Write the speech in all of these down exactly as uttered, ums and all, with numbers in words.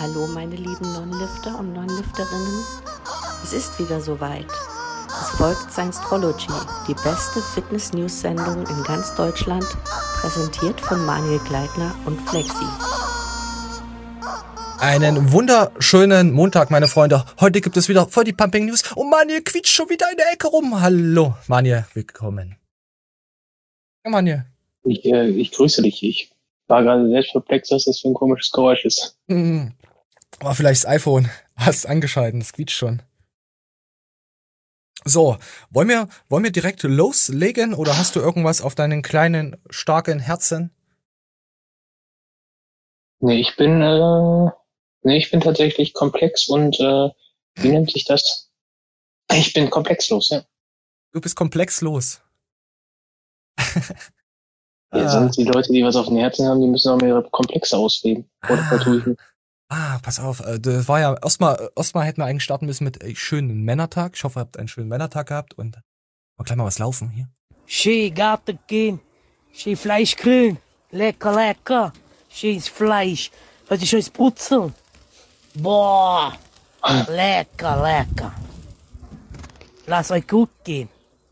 Hallo meine lieben Non-Lifter und Non-Lifterinnen. Es ist wieder soweit. Es folgt Science-Trology, die beste Fitness-News-Sendung in ganz Deutschland, präsentiert von Manuel Gleitner und Flexi. Einen wunderschönen Montag, meine Freunde. Heute gibt es wieder voll die Pumping News und Manuel quietscht schon wieder in der Ecke rum. Hallo, Manuel, willkommen. Ja, Manuel. Ich, äh, ich grüße dich. Ich war gerade selbst perplex, was das für ein komisches Geräusch ist. Hm. War vielleicht das iPhone. Hast angeschalten, das quietscht schon. So, wollen wir, wollen wir direkt loslegen oder hast du irgendwas auf deinen kleinen, starken Herzen? Nee, ich bin, äh, nee, ich bin tatsächlich komplex und, äh, wie nennt sich das? Ich bin komplexlos, ja. Du bist komplexlos. Ja, sind die Leute, die was auf den Herzen haben, die müssen auch mal ihre Komplexe ausleben. Oder vertue ich mich? Ah, pass auf, äh, das war ja, erstmal, erstmal hätten wir eigentlich starten müssen mit äh, schönen Männertag. Ich hoffe, ihr habt einen schönen Männertag gehabt und mal gleich mal was laufen hier. Schön Garten gehen, schön Fleisch grillen, lecker, lecker, schönes Fleisch, heute schönes Brutzeln. Boah, lecker, lecker. Lass euch gut gehen.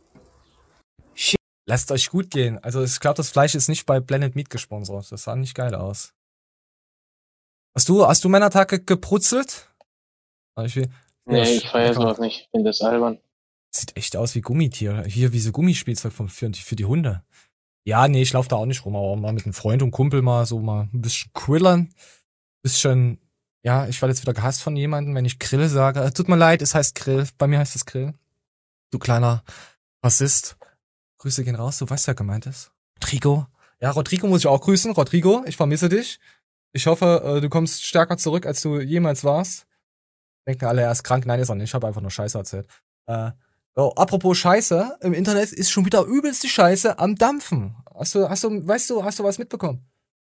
Lasst euch gut gehen. Also ich glaube, das Fleisch ist nicht bei Blended Meat gesponsert. Das sah nicht geil aus. Hast du, hast du Männertag ge- gebrutzelt? Ich will, Nee, ja, ich feiere lecker. sowas nicht. Ich finde das albern. Sieht echt aus wie Gummitier. Hier wie so Gummispielzeug für, für, für die Hunde. Ja, nee, ich laufe da auch nicht rum, aber mal mit einem Freund und Kumpel mal so mal ein bisschen grillern. Bisschen, ja, ich werde jetzt wieder gehasst von jemandem, wenn ich Grill sage. Äh, Tut mir leid, es heißt Grill. Bei mir heißt es Grill. Du kleiner Rassist. Grüße gehen raus, du weißt, wer gemeint ist. Rodrigo. Ja, Rodrigo muss ich auch grüßen. Rodrigo, ich vermisse dich. Ich hoffe, äh, du kommst stärker zurück, als du jemals warst. Denken alle, er ist krank. Nein, ist er nicht. Ich habe einfach nur Scheiße erzählt. Äh, oh, apropos Scheiße, im Internet ist schon wieder übelst die Scheiße am Dampfen. Hast du, hast du, weißt du, hast du was mitbekommen?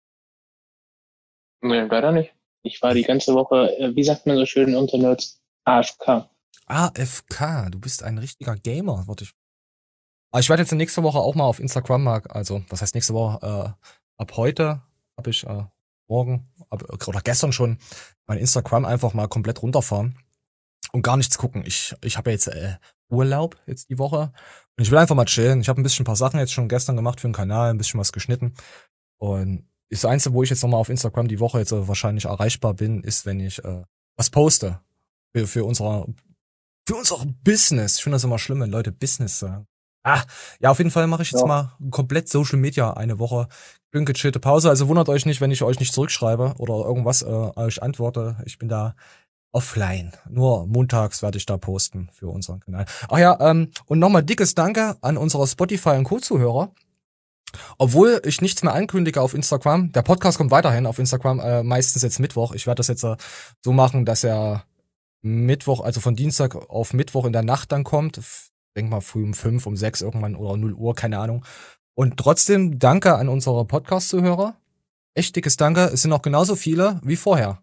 Nee, leider nicht. Ich war die ganze Woche, äh, wie sagt man so schön unter Nerds, A F K. A F K, du bist ein richtiger Gamer, wollte ich. Aber ich werde jetzt nächste Woche auch mal auf Instagram mal, also, was heißt nächste Woche? Äh, ab heute habe ich, äh, morgen, ab, oder gestern schon, mein Instagram einfach mal komplett runterfahren und gar nichts gucken. Ich, ich habe ja jetzt äh, Urlaub jetzt die Woche und ich will einfach mal chillen. Ich habe ein bisschen ein paar Sachen jetzt schon gestern gemacht für den Kanal, ein bisschen was geschnitten und das Einzige, wo ich jetzt nochmal auf Instagram die Woche jetzt äh, wahrscheinlich erreichbar bin, ist, wenn ich äh, was poste für, für unser für unser Business. Ich finde das immer schlimm, wenn Leute Business sagen. Ah, ja, auf jeden Fall mache ich jetzt Ja. mal komplett Social Media eine Woche. Schön gechillte Pause. Also wundert euch nicht, wenn ich euch nicht zurückschreibe oder irgendwas äh, euch antworte. Ich bin da offline. Nur montags werde ich da posten für unseren Kanal. Ach ja, ähm, und nochmal dickes Danke an unsere Spotify- und Co-Zuhörer. Obwohl ich nichts mehr ankündige auf Instagram. Der Podcast kommt weiterhin auf Instagram, äh, meistens jetzt Mittwoch. Ich werde das jetzt äh, so machen, dass er Mittwoch, also von Dienstag auf Mittwoch in der Nacht dann kommt. Denk mal früh um fünf, um sechs irgendwann oder null Uhr, keine Ahnung. Und trotzdem danke an unsere Podcast-Zuhörer. Echt dickes Danke. Es sind noch genauso viele wie vorher.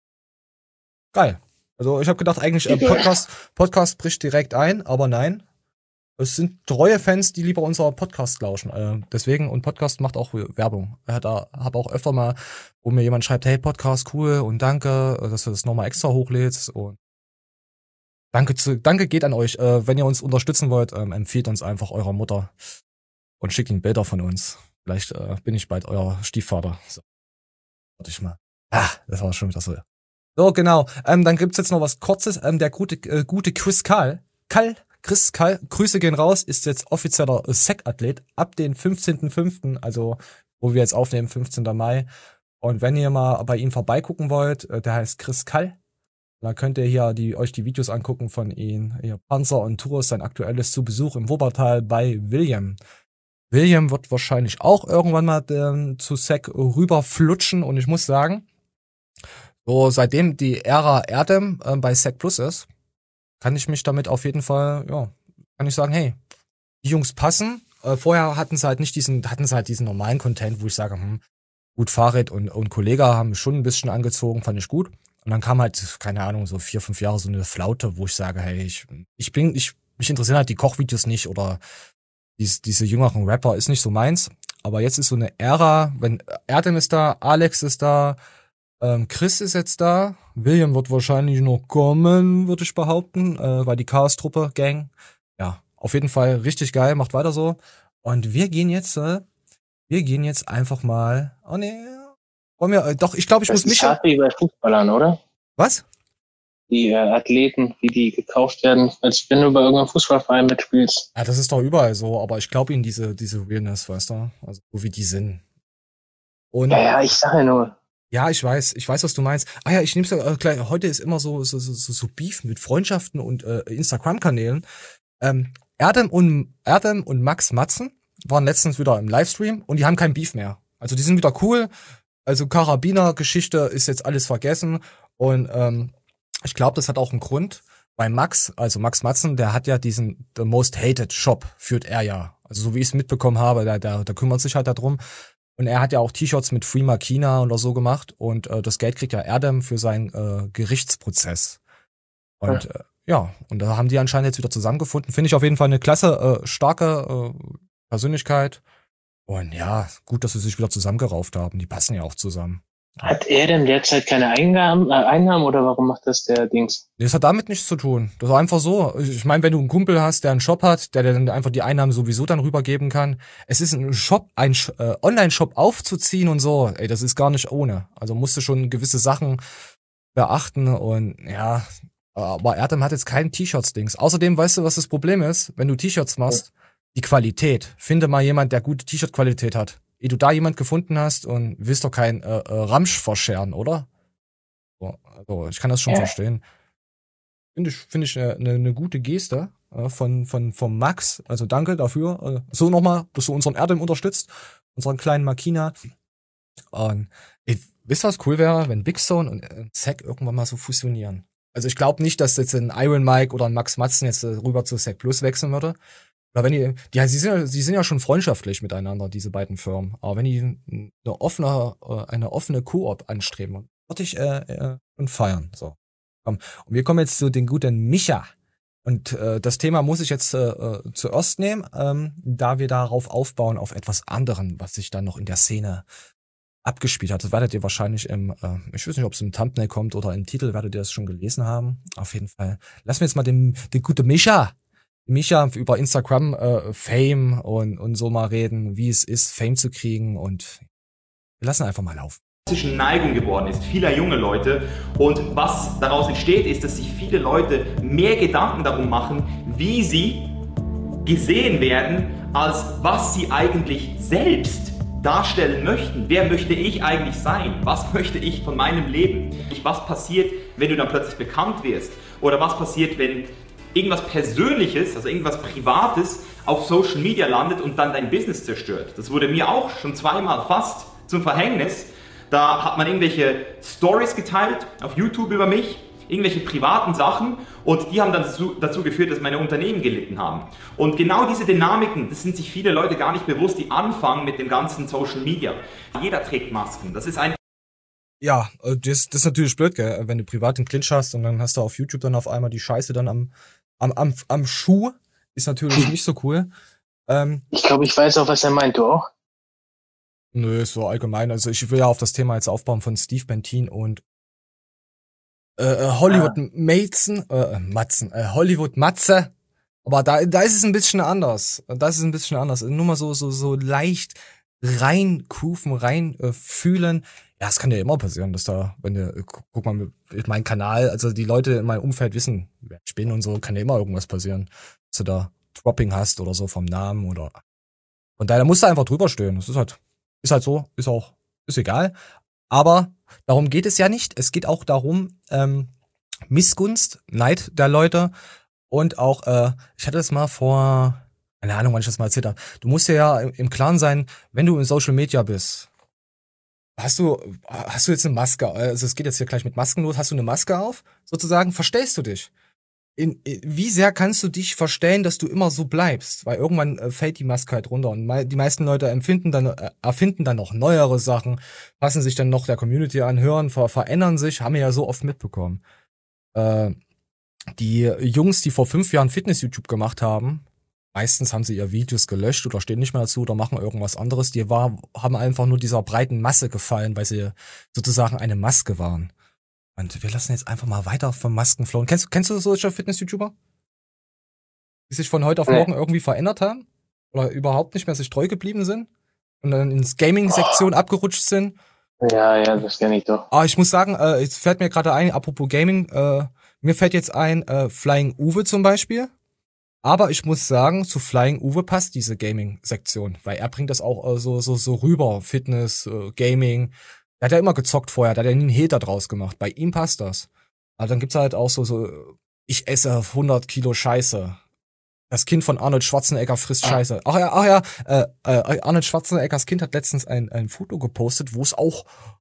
Geil. Also ich habe gedacht eigentlich, äh, Podcast, Podcast bricht direkt ein, aber nein. Es sind treue Fans, die lieber unser Podcast lauschen. Äh, deswegen, und Podcast macht auch Werbung. Er hat da, hab auch öfter mal, wo mir jemand schreibt, hey, Podcast, cool und danke, dass du das nochmal extra hochlädst und Danke, zu, danke geht an euch. Äh, wenn ihr uns unterstützen wollt, ähm, empfiehlt uns einfach eurer Mutter und schickt ihnen Bilder von uns. Vielleicht äh, bin ich bald euer Stiefvater. So. Warte ich mal. Ah, das war schon wieder so. So, genau. Ähm, dann gibt's jetzt noch was Kurzes. Ähm, der gute, äh, gute Chris Kall, Kall, Chris Kall, Grüße gehen raus, ist jetzt offizieller S E C-Athlet ab den fünfzehnten fünften, also wo wir jetzt aufnehmen, fünfzehnten Mai. Und wenn ihr mal bei ihm vorbeigucken wollt, äh, der heißt Chris Kall. Da könnt ihr hier die, euch die Videos angucken von ihm. Hier Panzer und Tours, sein aktuelles zu Besuch im Wuppertal bei William. William wird wahrscheinlich auch irgendwann mal ähm, zu S E C rüberflutschen und ich muss sagen, so seitdem die Ära Erdem äh, bei S E C Plus ist, kann ich mich damit auf jeden Fall, ja, kann ich sagen, hey, die Jungs passen. Äh, vorher hatten sie halt nicht diesen, hatten sie halt diesen normalen Content, wo ich sage, hm, gut, Farid und, und Kollege haben mich schon ein bisschen angezogen, fand ich gut. Und dann kam halt, keine Ahnung, so vier, fünf Jahre so eine Flaute, wo ich sage, hey, ich, ich bin, ich, mich interessieren halt die Kochvideos nicht oder dies, diese jüngeren Rapper ist nicht so meins. Aber jetzt ist so eine Ära, wenn Erdem ist da, Alex ist da, Ähm, Chris ist jetzt da. William wird wahrscheinlich noch kommen, würde ich behaupten, äh, weil die Chaos-Truppe, Gang, ja, auf jeden Fall richtig geil, macht weiter so. Und wir gehen jetzt, äh, wir gehen jetzt einfach mal, oh nee, wollen wir, äh, doch, ich glaube, ich Das muss ist mich, hart wie bei Fußballern, oder? was? Die äh, Athleten, wie die gekauft werden, als wenn du bei irgendeinem Fußballverein mitspielst. Ja, das ist doch überall so, aber ich glaube ihnen diese, diese Realness, weißt du, also so wie die sind. Und Ja, ja, ich sage ja nur. ja, ich weiß, ich weiß, was du meinst. Ah ja, ich nehm's ja äh, gleich. Heute ist immer so so so, so Beef mit Freundschaften und äh, Instagram-Kanälen. Ähm, Erdem und Erdem und Max Matzen waren letztens wieder im Livestream und die haben kein Beef mehr. Also die sind wieder cool. Also Karabiner-Geschichte ist jetzt alles vergessen und ähm, ich glaube, das hat auch einen Grund. Bei Max, also Max Matzen, der hat ja diesen The Most Hated Shop, führt er ja. Also so wie ich es mitbekommen habe, da, da, da kümmert sich halt darum. Und er hat ja auch T-Shirts mit Free Makina oder so gemacht und äh, das Geld kriegt ja Erdem für seinen äh, Gerichtsprozess. Und ja. Äh, ja, und da haben die anscheinend jetzt wieder zusammengefunden. Finde ich auf jeden Fall eine klasse, äh, starke äh, Persönlichkeit. Und ja, gut, dass sie sich wieder zusammengerauft haben. Die passen ja auch zusammen. Hat er denn derzeit keine Eingaben, äh, Einnahmen oder warum macht das der Dings? Das hat damit nichts zu tun. Das ist einfach so. Ich meine, wenn du einen Kumpel hast, der einen Shop hat, der, der dann einfach die Einnahmen sowieso dann rübergeben kann. Es ist ein Shop, ein äh, Online-Shop aufzuziehen und so. Ey, das ist gar nicht ohne. Also musst du schon gewisse Sachen beachten und ja, aber Erdem hat jetzt kein T-Shirts-Dings. Außerdem, weißt du, was das Problem ist? Wenn du T-Shirts machst, die Qualität. Finde mal jemand, der gute T-Shirt-Qualität hat. Ehe du da jemand gefunden hast und willst doch kein äh, äh, Ramsch verscheren, oder? So, also ich kann das schon Ja. verstehen. Finde ich, finde ich eine, eine, eine gute Geste äh, von, von, von Max. Also danke dafür. Äh, so nochmal, dass du unseren Erdem unterstützt. Unseren kleinen Makina. Und ey, wisst ihr, was cool wäre, wenn Big Stone und äh, Zack irgendwann mal so fusionieren? Also ich glaube nicht, dass jetzt ein Iron Mike oder ein Max Matzen jetzt äh, rüber zu Zack Plus wechseln würde. Oder wenn die, die, sie sind ja, sie sind ja schon freundschaftlich miteinander, diese beiden Firmen. Aber wenn die eine offene, eine offene Koop anstreben, würde ich äh, äh, und feiern. So, komm. Und wir kommen jetzt zu den guten Micha. Und äh, das Thema muss ich jetzt äh, zuerst nehmen, ähm, da wir darauf aufbauen auf etwas anderem, was sich dann noch in der Szene abgespielt hat. Das werdet ihr wahrscheinlich im, äh, ich weiß nicht, ob es im Thumbnail kommt oder im Titel, werdet ihr das schon gelesen haben. Auf jeden Fall. Lassen wir jetzt mal den, den guten Micha. Micha über Instagram äh, Fame und, und so mal reden, wie es ist, Fame zu kriegen und wir lassen einfach mal laufen. Neigung geworden ist, vieler junge Leute, und was daraus entsteht, ist, dass sich viele Leute mehr Gedanken darum machen, wie sie gesehen werden, als was sie eigentlich selbst darstellen möchten. Wer möchte ich eigentlich sein? Was möchte ich von meinem Leben? Was passiert, wenn du dann plötzlich bekannt wirst? Oder was passiert, wenn irgendwas Persönliches, also irgendwas Privates auf Social Media landet und dann dein Business zerstört? Das wurde mir auch schon zweimal fast zum Verhängnis. Da hat man irgendwelche Stories geteilt auf YouTube über mich, irgendwelche privaten Sachen, und die haben dann dazu, dazu geführt, dass meine Unternehmen gelitten haben. Und genau diese Dynamiken, das sind sich viele Leute gar nicht bewusst, die anfangen mit dem ganzen Social Media. Jeder trägt Masken. Das ist ein Ja, das, das ist natürlich blöd, gell? Wenn du privat den Clinch hast und dann hast du auf YouTube dann auf einmal die Scheiße dann am, am, am, am Schuh, ist natürlich nicht so cool. Ähm, Ich glaube, ich weiß auch, was er meint, du auch? Nö, so allgemein. Also ich will ja auf das Thema jetzt aufbauen von Steve Bentin und äh, Hollywood ah. Matzen, äh, Matzen, äh, Hollywood Matze. Aber da, da ist es ein bisschen anders. Da ist es ein bisschen anders. Nur mal so, so, so leicht reinkufen, rein äh, fühlen. Ja, es kann ja immer passieren, dass da, wenn du, guck mal, mein Kanal, also die Leute in meinem Umfeld wissen, wer ich bin und so, kann ja immer irgendwas passieren. Dass du da Dropping hast oder so vom Namen oder. Und daher musst du einfach drüber stehen. Das ist halt, ist halt so, ist auch, ist egal. Aber darum geht es ja nicht. Es geht auch darum, ähm, Missgunst, Neid der Leute und auch, äh, ich hatte das mal vor, keine Ahnung, wann ich das mal erzählt habe. Du musst dir ja im Klaren sein, wenn du in Social Media bist, hast du, hast du jetzt eine Maske, also es geht jetzt hier gleich mit Masken los, hast du eine Maske auf, sozusagen, verstellst du dich. In, in, wie sehr kannst du dich verstellen, dass du immer so bleibst? Weil irgendwann äh, fällt die Maske halt runter und me- die meisten Leute empfinden dann, äh, erfinden dann noch neuere Sachen, passen sich dann noch der Community an, hören, ver- verändern sich, haben wir ja so oft mitbekommen. Äh, die Jungs, die vor fünf Jahren Fitness-YouTube gemacht haben, meistens haben sie ihr Videos gelöscht oder stehen nicht mehr dazu oder machen irgendwas anderes. Die war, haben einfach nur dieser breiten Masse gefallen, weil sie sozusagen eine Maske waren. Und wir lassen jetzt einfach mal weiter vom Masken flowen. Kennst, kennst du solche Fitness-YouTuber? Die sich von heute auf morgen nee. irgendwie verändert haben? Oder überhaupt nicht mehr sich treu geblieben sind? Und dann ins Gaming-Sektion oh. abgerutscht sind? Ja, ja, das kenne ich doch. Aber ich muss sagen, äh, es fällt mir gerade ein, apropos Gaming, äh, mir fällt jetzt ein, äh, Flying Uwe zum Beispiel. Aber ich muss sagen, zu Flying Uwe passt diese Gaming-Sektion, weil er bringt das auch äh, so, so, so rüber. Fitness, äh, Gaming. Der hat ja immer gezockt vorher, der hat ja nie einen Hater draus gemacht. Bei ihm passt das. Aber dann gibt's halt auch so, so, ich esse hundert Kilo Scheiße. Das Kind von Arnold Schwarzenegger frisst Scheiße. Ach ja, ach ja, äh, äh, Arnold Schwarzeneggers Kind hat letztens ein, ein Foto gepostet, wo es auch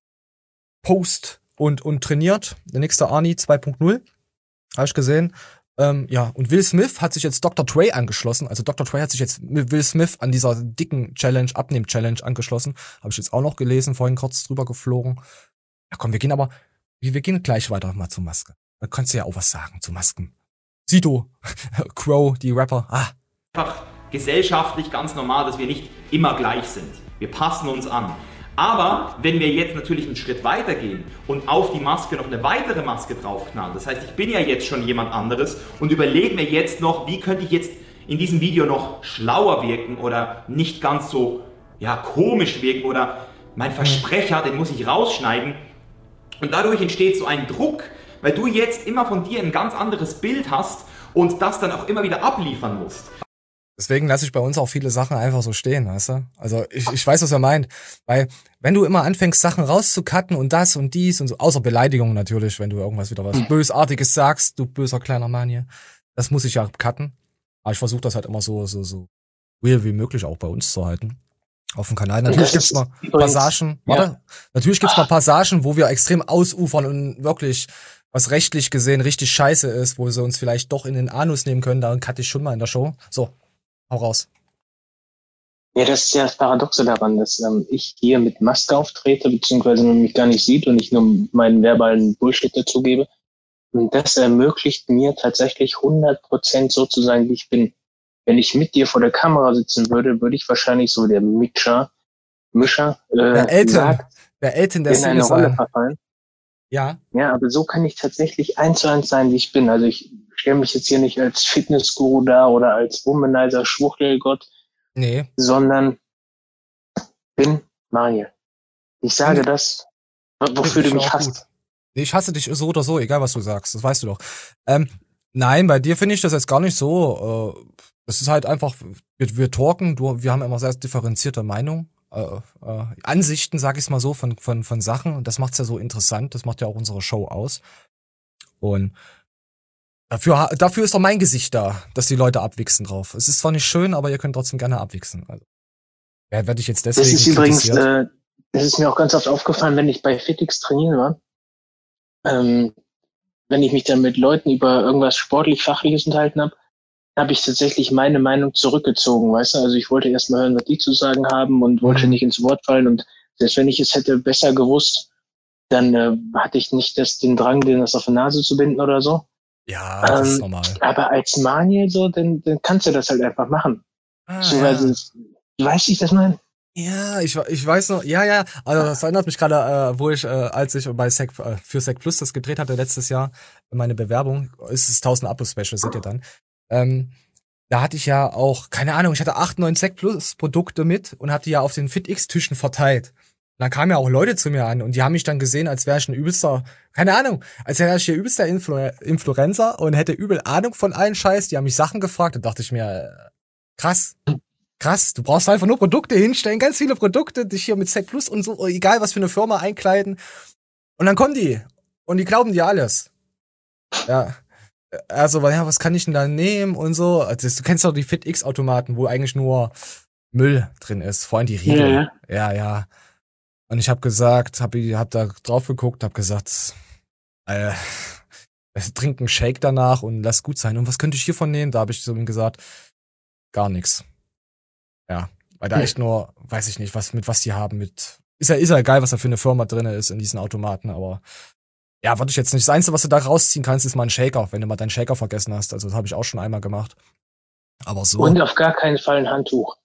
post und, und trainiert. Der nächste Arnie zwei Punkt null. Habe ich gesehen. Ähm, ja, und Will Smith hat sich jetzt Doktor Dre angeschlossen. Also Doktor Dre hat sich jetzt mit Will Smith an dieser dicken Challenge, Abnehm-Challenge angeschlossen. Habe ich jetzt auch noch gelesen, vorhin kurz drüber geflogen. Ja komm, wir gehen aber, wir, wir gehen gleich weiter mal zur Maske. Da kannst du ja auch was sagen zu Masken. Sido, Crow, die Rapper, ah. Einfach gesellschaftlich ganz normal, dass wir nicht immer gleich sind. Wir passen uns an. Aber wenn wir jetzt natürlich einen Schritt weiter gehen und auf die Maske noch eine weitere Maske draufknallen, das heißt, ich bin ja jetzt schon jemand anderes und überlege mir jetzt noch, wie könnte ich jetzt in diesem Video noch schlauer wirken oder nicht ganz so ja, komisch wirken oder mein Versprecher, den muss ich rausschneiden. Und dadurch entsteht so ein Druck, weil du jetzt immer von dir ein ganz anderes Bild hast und das dann auch immer wieder abliefern musst. Deswegen lasse ich bei uns auch viele Sachen einfach so stehen, weißt du? Also ich, ich weiß, was er meint. Weil wenn du immer anfängst, Sachen rauszucutten und das und dies und so, außer Beleidigungen natürlich, wenn du irgendwas wieder was Bösartiges sagst, du böser kleiner Mann hier, das muss ich ja cutten. Aber ich versuche das halt immer so, so, so real wie möglich auch bei uns zu halten. Auf dem Kanal. Natürlich gibt's mal Passagen, warte, ja. Natürlich gibt's mal Passagen, wo wir extrem ausufern und wirklich, was rechtlich gesehen richtig scheiße ist, wo sie uns vielleicht doch in den Anus nehmen können, da cutte ich schon mal in der Show. So, hau raus. Ja, das ist ja das Paradoxe daran, dass ähm, ich hier mit Maske auftrete, beziehungsweise man mich gar nicht sieht und ich nur meinen verbalen Bullshit dazugebe. Und das ermöglicht mir tatsächlich hundert Prozent so zu sein, wie ich bin. Wenn ich mit dir vor der Kamera sitzen würde, würde ich wahrscheinlich so der Mischer, Mischer, äh, der Elton, der Elton der in eine Rolle verfallen. Ja. Ja, aber so kann ich tatsächlich eins zu eins sein, wie ich bin. Also ich stelle mich jetzt hier nicht als Fitnessguru dar oder als Womanizer, Schwuchtelgott, nee, sondern bin Manuel. Ich sage nee. das, wofür du mich hasst. Gut. Ich hasse dich so oder so, egal was du sagst, das weißt du doch. Ähm, nein, bei dir finde ich das jetzt gar nicht so. Äh, es ist halt einfach, wir, wir talken, du, wir haben immer sehr differenzierte Meinungen. Äh, äh, Ansichten, sag ich mal so, von, von, von Sachen. Und das macht's ja so interessant. Das macht ja auch unsere Show aus. Und dafür, dafür ist doch mein Gesicht da, dass die Leute abwichsen drauf. Es ist zwar nicht schön, aber ihr könnt trotzdem gerne abwichsen. Also, ja, werde ich jetzt deswegen Das ist übrigens, äh, das ist mir auch ganz oft aufgefallen, wenn ich bei Fitix trainieren war. Ähm, wenn ich mich dann mit Leuten über irgendwas sportlich-fachliches unterhalten habe, habe ich tatsächlich meine Meinung zurückgezogen, weißt du? Also ich wollte erst mal hören, was die zu sagen haben und wollte nicht ins Wort fallen. Und selbst wenn ich es hätte besser gewusst, dann äh, hatte ich nicht das, den Drang, den das auf die Nase zu binden oder so. Ja, das ähm, ist normal. Aber als Maniel so, dann, dann kannst du das halt einfach machen. Ah, so, ja. Also, weißt du, ich das meine? Ja, ich, ich weiß noch, ja, ja, also das erinnert mich gerade, äh, wo ich, äh, als ich bei Sec, äh, für Sec Plus das gedreht hatte letztes Jahr, meine Bewerbung, ist es tausend Abo-Special, seht ihr dann. Ähm, da hatte ich ja auch, keine Ahnung, ich hatte acht, neun Sec Plus Produkte mit und hatte die ja auf den FitX-Tischen verteilt. Und dann kamen ja auch Leute zu mir an und die haben mich dann gesehen, als wäre ich ein übelster, keine Ahnung, als wäre ich hier übelster Influ- Influencer und hätte übel Ahnung von allen Scheiß. Die haben mich Sachen gefragt, da dachte ich mir, äh, krass, krass, du brauchst einfach nur Produkte hinstellen, ganz viele Produkte, dich hier mit Sec Plus und so, egal was für eine Firma einkleiden. Und dann kommen die und die glauben dir alles. Ja. Also, ja, was kann ich denn da nehmen und so. Also, du kennst doch die FitX-Automaten, wo eigentlich nur Müll drin ist, vor allem die Riegel. Ja, ja. ja. Und ich habe gesagt, hab, hab da drauf geguckt, hab gesagt, äh, trink einen Shake danach und lass gut sein. Und was könnte ich hiervon nehmen? Da habe ich so ihm gesagt, gar nichts. Ja, weil da echt nur, weiß ich nicht, was mit was die haben mit. Ist ja, ist ja egal, was da für eine Firma drin ist in diesen Automaten, aber ja, warte ich jetzt nicht. Das Einzige, was du da rausziehen kannst, ist mal ein Shaker, wenn du mal deinen Shaker vergessen hast. Also das habe ich auch schon einmal gemacht. Aber so. Und auf gar keinen Fall ein Handtuch.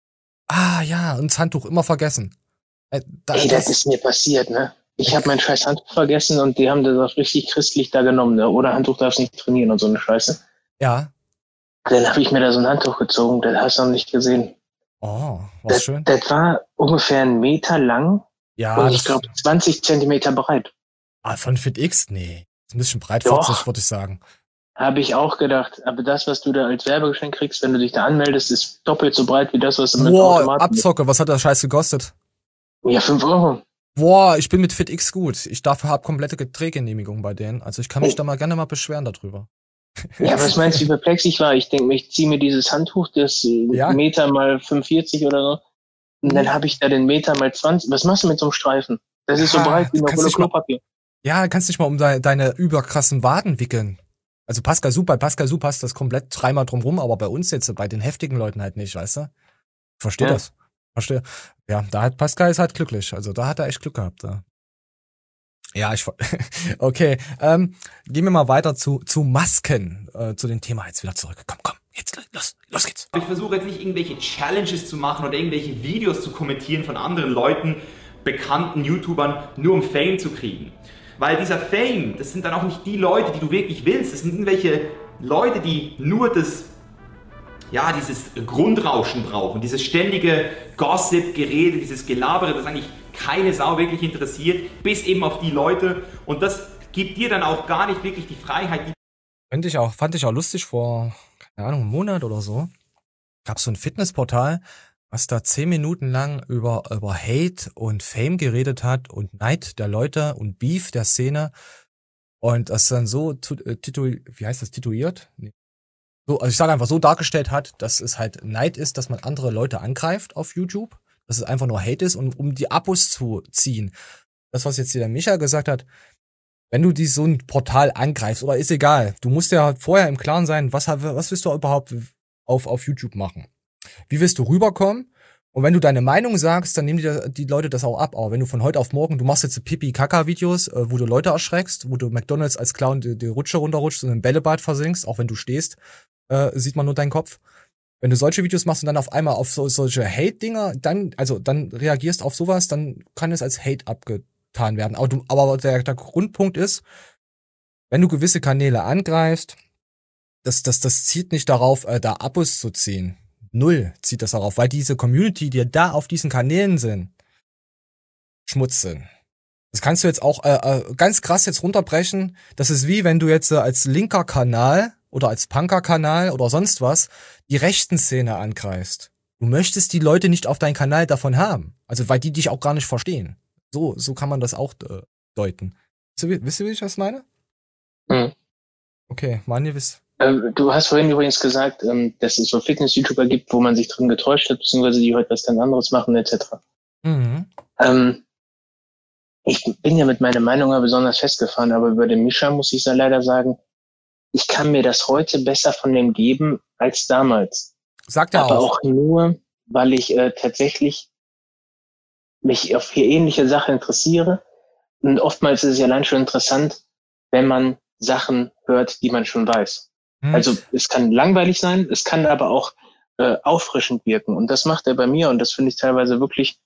Ah ja, und das Handtuch immer vergessen. Äh, da, Ey, das, das ist mir passiert, ne? Ich habe mein scheiß Handtuch vergessen und die haben das auch richtig christlich da genommen, ne? Oder Handtuch darfst nicht trainieren und so eine Scheiße. Ja. Dann habe ich mir da so ein Handtuch gezogen, das hast du noch nicht gesehen. Oh, was Das, schön. das war ungefähr einen Meter lang Ja, und das, ich glaube zwanzig Zentimeter breit. ah, von FitX? Nee. Ist ein bisschen breit, Doch. vierzig, würde ich sagen. Habe ich auch gedacht. Aber das, was du da als Werbegeschenk kriegst, wenn du dich da anmeldest, ist doppelt so breit wie das, was du mit Boah, Automaten... Abzocke, was hat der Scheiß gekostet? Ja, fünf Euro. Boah, ich bin mit FitX gut. Ich darf habe komplette Drehgenehmigung bei denen. Also ich kann mich Oh. da mal gerne mal beschweren darüber. Ja, was meinst du, wie perplex ich war? Ich denke mir, ich ziehe mir dieses Handtuch, das äh, Ja. Meter mal fünfundvierzig oder so. Und dann habe ich da den Meter mal zwanzig. Was machst du mit so einem Streifen? Das ist so Ja, breit wie du eine kannst Rolle nicht mal- Klopapier. Ja, kannst nicht mal um de deine überkrassen Waden wickeln. Also Pascal Su, bei Pascal Su passt das komplett dreimal drum rum, aber bei uns jetzt, bei den heftigen Leuten halt nicht, weißt du? Ich verstehe Ja. das. Verstehe. Ja, da hat Pascal ist halt glücklich. Also da hat er echt Glück gehabt. Da. Ja, ich ver- okay. Ähm, gehen wir mal weiter zu zu Masken, äh, zu dem Thema jetzt wieder zurück. Komm, komm, jetzt los, los geht's. Ich versuche jetzt nicht irgendwelche Challenges zu machen oder irgendwelche Videos zu kommentieren von anderen Leuten, bekannten YouTubern, nur um Fame zu kriegen. Weil dieser Fame, das sind dann auch nicht die Leute, die du wirklich willst. Das sind irgendwelche Leute, die nur das, ja, dieses Grundrauschen brauchen, dieses ständige Gossip-Gerede, dieses Gelabere, das eigentlich keine Sau wirklich interessiert, bis eben auf die Leute. Und das gibt dir dann auch gar nicht wirklich die Freiheit, die Fand ich auch, fand ich auch lustig vor, keine Ahnung, einem Monat oder so. Gab's so ein Fitnessportal, was da zehn Minuten lang über, über Hate und Fame geredet hat und Neid der Leute und Beef der Szene. Und das dann so, tu- äh, titu, wie heißt das, tituiert? Nee. So, also ich sage einfach so dargestellt hat, dass es halt Neid ist, dass man andere Leute angreift auf YouTube. Dass es einfach nur Hate ist und um die Abos zu ziehen. Das, was jetzt hier der Micha gesagt hat, wenn du die so ein Portal angreifst, oder ist egal, du musst ja vorher im Klaren sein, was, was willst du überhaupt auf, auf YouTube machen? Wie willst du rüberkommen? Und wenn du deine Meinung sagst, dann nehmen die, die Leute das auch ab. Aber wenn du von heute auf morgen, du machst jetzt Pipi-Kaka-Videos, äh, wo du Leute erschreckst, wo du McDonalds als Clown die, die Rutsche runterrutschst und im Bällebad versinkst, auch wenn du stehst, äh, sieht man nur deinen Kopf. Wenn du solche Videos machst und dann auf einmal auf so, solche Hate-Dinger, dann, also dann reagierst auf sowas, dann kann es als Hate abgetan werden. Aber, du, aber der, der Grundpunkt ist, wenn du gewisse Kanäle angreifst, das, das, das zieht nicht darauf, äh, da Abos zu ziehen. Null zieht das darauf, weil diese Community, die da auf diesen Kanälen sind, Schmutz sind. Das kannst du jetzt auch äh, äh, ganz krass jetzt runterbrechen. Das ist wie wenn du jetzt äh, als linker Kanal oder als Punker-Kanal oder sonst was die rechten Szene angreifst. Du möchtest die Leute nicht auf deinen Kanal davon haben. Also weil die dich auch gar nicht verstehen. So, so kann man das auch äh, deuten. Wisst ihr, wisst ihr, wie ich das meine? Mhm. Okay, Manje, wisst. Ähm, du hast vorhin übrigens gesagt, ähm, dass es so Fitness-YouTuber gibt, wo man sich drin getäuscht hat, beziehungsweise die heute was ganz anderes machen, et cetera. Mhm. Ähm, ich bin ja mit meiner Meinung ja besonders festgefahren, aber über den Mischa muss ich ja leider sagen, ich kann mir das heute besser von dem geben als damals. Sagt er aber auch. auch nur, weil ich äh, tatsächlich mich auf hier ähnliche Sachen interessiere. Und oftmals ist es ja allein schon interessant, wenn man Sachen hört, die man schon weiß. Hm. Also es kann langweilig sein, es kann aber auch äh, auffrischend wirken. Und das macht er bei mir und das finde ich teilweise wirklich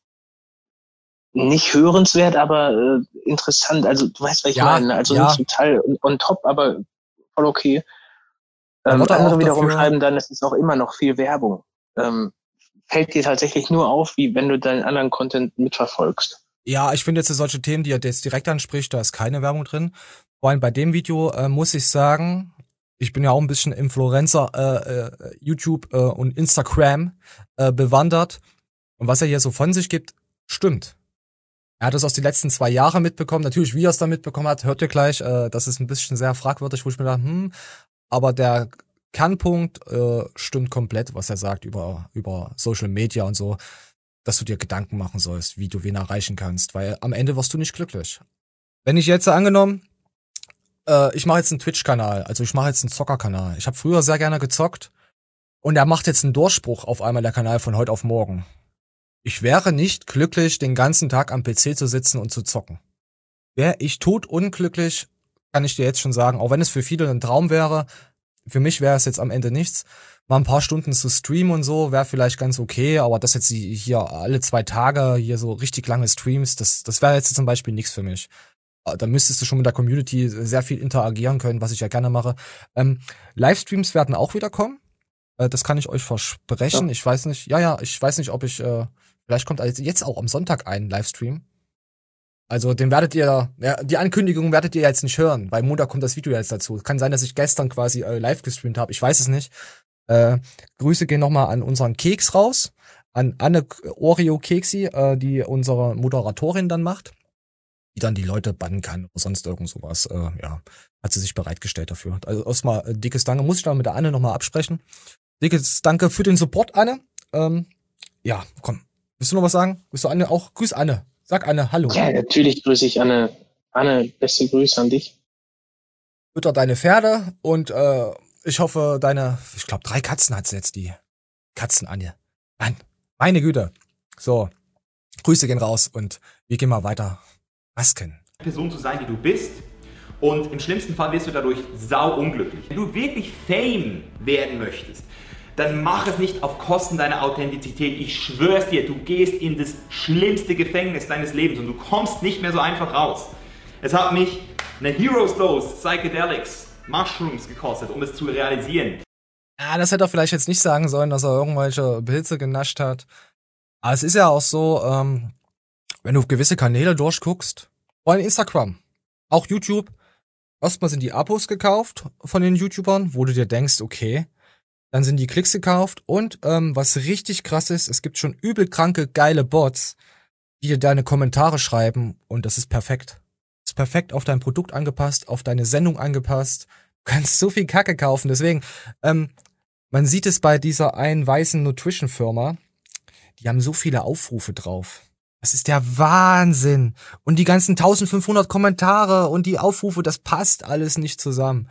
nicht hörenswert, aber äh, interessant. Also du weißt, was ich Ja, meine. Also ja. nicht total on, on top, aber voll okay. Da Ähm, wird er andere auch wiederum dafür- schreiben dann, es ist auch immer noch viel Werbung. Ähm, fällt dir tatsächlich nur auf, wie wenn du deinen anderen Content mitverfolgst. Ja, ich finde jetzt solche Themen, die er jetzt direkt anspricht, da ist keine Werbung drin. Vor allem bei dem Video äh, muss ich sagen, ich bin ja auch ein bisschen Influencer, äh, äh, YouTube äh, und Instagram äh, bewandert. Und was er hier so von sich gibt, stimmt. Er hat es aus den letzten zwei Jahren mitbekommen. Natürlich, wie er es da mitbekommen hat, hört ihr gleich. Äh, das ist ein bisschen sehr fragwürdig, wo ich mir dachte, hm, aber der Kernpunkt äh, stimmt komplett, was er sagt über, über Social Media und so, dass du dir Gedanken machen sollst, wie du wen erreichen kannst, weil am Ende wirst du nicht glücklich. Wenn ich jetzt angenommen, äh, ich mache jetzt einen Twitch-Kanal, also ich mache jetzt einen Zocker-Kanal. Ich habe früher sehr gerne gezockt und er macht jetzt einen Durchbruch auf einmal der Kanal von heute auf morgen. Ich wäre nicht glücklich, den ganzen Tag am P C zu sitzen und zu zocken. Wäre ich totunglücklich, kann ich dir jetzt schon sagen, auch wenn es für viele ein Traum wäre, für mich wäre es jetzt am Ende nichts. Mal ein paar Stunden zu streamen und so wäre vielleicht ganz okay, aber das jetzt hier alle zwei Tage hier so richtig lange Streams, das, das wäre jetzt zum Beispiel nichts für mich. Da müsstest du schon mit der Community sehr viel interagieren können, was ich ja gerne mache. Ähm, Livestreams werden auch wieder kommen. Äh, das kann ich euch versprechen. Ja. Ich weiß nicht, ja, ja, ich weiß nicht, ob ich, äh, vielleicht kommt also jetzt auch am Sonntag ein Livestream. Also den werdet ihr, ja, die Ankündigung werdet ihr jetzt nicht hören, weil Montag kommt das Video jetzt dazu. Kann sein, dass ich gestern quasi äh, live gestreamt habe, ich weiß es nicht. Äh, Grüße gehen nochmal an unseren Keks raus, an Anne Oreo Keksi, äh, die unsere Moderatorin dann macht, die dann die Leute bannen kann oder sonst irgend sowas. Äh, ja, hat sie sich bereitgestellt dafür. Also erstmal äh, dickes Danke, muss ich dann mit der Anne nochmal absprechen. Dickes Danke für den Support, Anne. Ähm, ja, komm, willst du noch was sagen? Willst du Anne auch? Grüß Anne. Sag Anne, hallo. Ja, natürlich grüße ich Anne. Anne, beste Grüße an dich. Fütter deine Pferde und äh, ich hoffe, deine, ich glaube, drei Katzen hat sie jetzt, die Katzen, Anne. Mann, meine Güte. So, Grüße gehen raus und wir gehen mal weiter. Masken. Person zu sein, die du bist. Und im schlimmsten Fall wirst du dadurch sau unglücklich. Wenn du wirklich Fame werden möchtest, dann mach es nicht auf Kosten deiner Authentizität. Ich schwör's dir, du gehst in das schlimmste Gefängnis deines Lebens und du kommst nicht mehr so einfach raus. Es hat mich eine Hero's Dose Psychedelics Mushrooms gekostet, um es zu realisieren. Ja, das hätte er vielleicht jetzt nicht sagen sollen, dass er irgendwelche Pilze genascht hat. Aber es ist ja auch so, ähm, wenn du gewisse Kanäle durchguckst, vor allem Instagram, auch YouTube, erstmal sind die Abos gekauft von den YouTubern, wo du dir denkst, okay, dann sind die Klicks gekauft und ähm, was richtig krass ist, es gibt schon übel kranke, geile Bots, die dir deine Kommentare schreiben und das ist perfekt. Das ist perfekt auf dein Produkt angepasst, auf deine Sendung angepasst. Du kannst so viel Kacke kaufen, deswegen, ähm, man sieht es bei dieser einen weißen Nutrition-Firma, die haben so viele Aufrufe drauf. Das ist der Wahnsinn. Und die ganzen eintausendfünfhundert Kommentare und die Aufrufe, das passt alles nicht zusammen.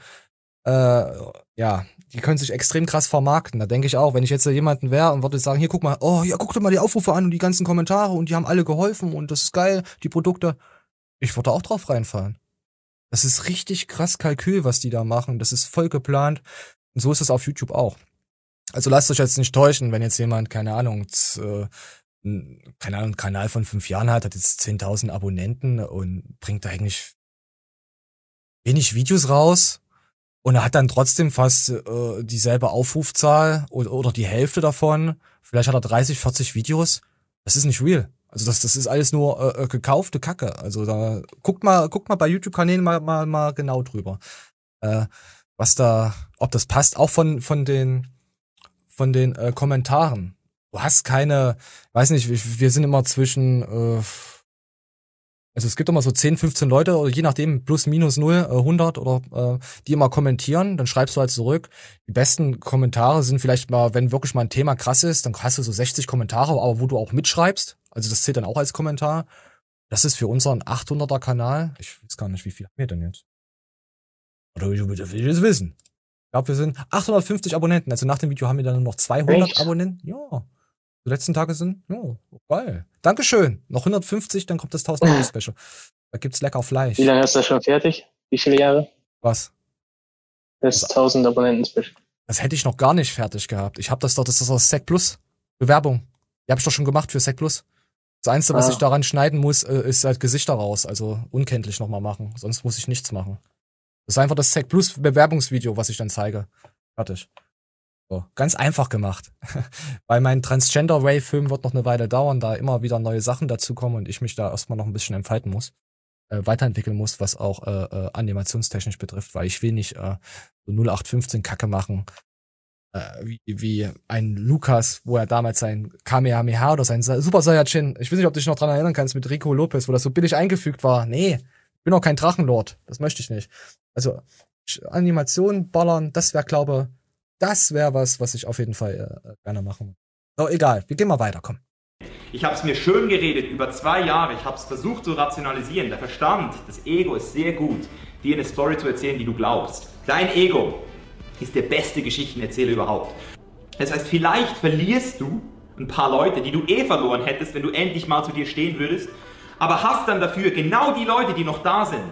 Äh, ja, die können sich extrem krass vermarkten. Da denke ich auch, wenn ich jetzt jemanden wäre und würde sagen, hier guck mal, oh, ja, guck dir mal die Aufrufe an und die ganzen Kommentare und die haben alle geholfen und das ist geil, die Produkte. Ich würde auch drauf reinfallen. Das ist richtig krass Kalkül, was die da machen. Das ist voll geplant. Und so ist es auf YouTube auch. Also lasst euch jetzt nicht täuschen, wenn jetzt jemand, keine Ahnung, z- äh, keine Ahnung, einen Kanal von fünf Jahren hat, hat jetzt zehntausend Abonnenten und bringt da eigentlich wenig Videos raus und er hat dann trotzdem fast äh, dieselbe Aufrufzahl oder, oder die Hälfte davon. Vielleicht hat er dreißig, vierzig Videos. Das ist nicht real. Also das, das ist alles nur äh, gekaufte Kacke. Also da guckt mal, guckt mal bei YouTube-Kanälen mal, mal, mal genau drüber, äh, was da, ob das passt. Auch von von den von den äh, Kommentaren. Du hast keine, weiß nicht, wir, wir sind immer zwischen, äh, also es gibt immer so zehn, fünfzehn Leute, oder je nachdem, plus, minus, null, äh, hundert, oder äh, die immer kommentieren, dann schreibst du halt zurück. Die besten Kommentare sind vielleicht mal, wenn wirklich mal ein Thema krass ist, dann hast du so sechzig Kommentare, aber wo du auch mitschreibst, also das zählt dann auch als Kommentar. Das ist für unseren achthunderter Kanal, ich weiß gar nicht, wie viel haben wir denn jetzt? Oder will ich das wissen? Ich glaube, wir sind achthundertfünfzig Abonnenten, also nach dem Video haben wir dann nur noch zweihundert Echt? Abonnenten. Ja. Die letzten Tage sind, ja, geil. Dankeschön. Noch hundertfünfzig, dann kommt das tausend-Euro-Special. Da gibt's lecker Fleisch. Wie lange hast du das schon fertig? Wie viele Jahre? Was? Das tausend Abonnenten-Special. Das hätte ich noch gar nicht fertig gehabt. Ich habe das doch, das ist das Sec Plus. Bewerbung. Die habe ich doch schon gemacht für Sec Plus. Das Einzige, was Ah. ich daran schneiden muss, ist halt Gesichter raus. Also unkenntlich nochmal machen. Sonst muss ich nichts machen. Das ist einfach das Sec Plus Bewerbungsvideo, was ich dann zeige. Fertig. So, ganz einfach gemacht. Weil mein Transgender-Ray-Film wird noch eine Weile dauern, da immer wieder neue Sachen dazukommen und ich mich da erstmal noch ein bisschen entfalten muss. Äh, weiterentwickeln muss, was auch äh, äh, animationstechnisch betrifft, weil ich will nicht äh, so null acht fünfzehn Kacke machen, äh, wie, wie ein Lukas, wo er damals sein Kamehameha oder sein Sa- Super Saiyajin, ich weiß nicht, ob du dich noch dran erinnern kannst, mit Rico Lopez, wo das so billig eingefügt war. Nee, ich bin auch kein Drachenlord, das möchte ich nicht. Also Animationen ballern, das wäre, glaube das wäre was, was ich auf jeden Fall äh, gerne machen würde. So, egal, wir gehen mal weiter, komm. Ich habe es mir schön geredet über zwei Jahre. Ich habe es versucht zu rationalisieren. Der Verstand, das Ego ist sehr gut, dir eine Story zu erzählen, die du glaubst. Dein Ego ist der beste Geschichtenerzähler überhaupt. Das heißt, vielleicht verlierst du ein paar Leute, die du eh verloren hättest, wenn du endlich mal zu dir stehen würdest, aber hast dann dafür genau die Leute, die noch da sind.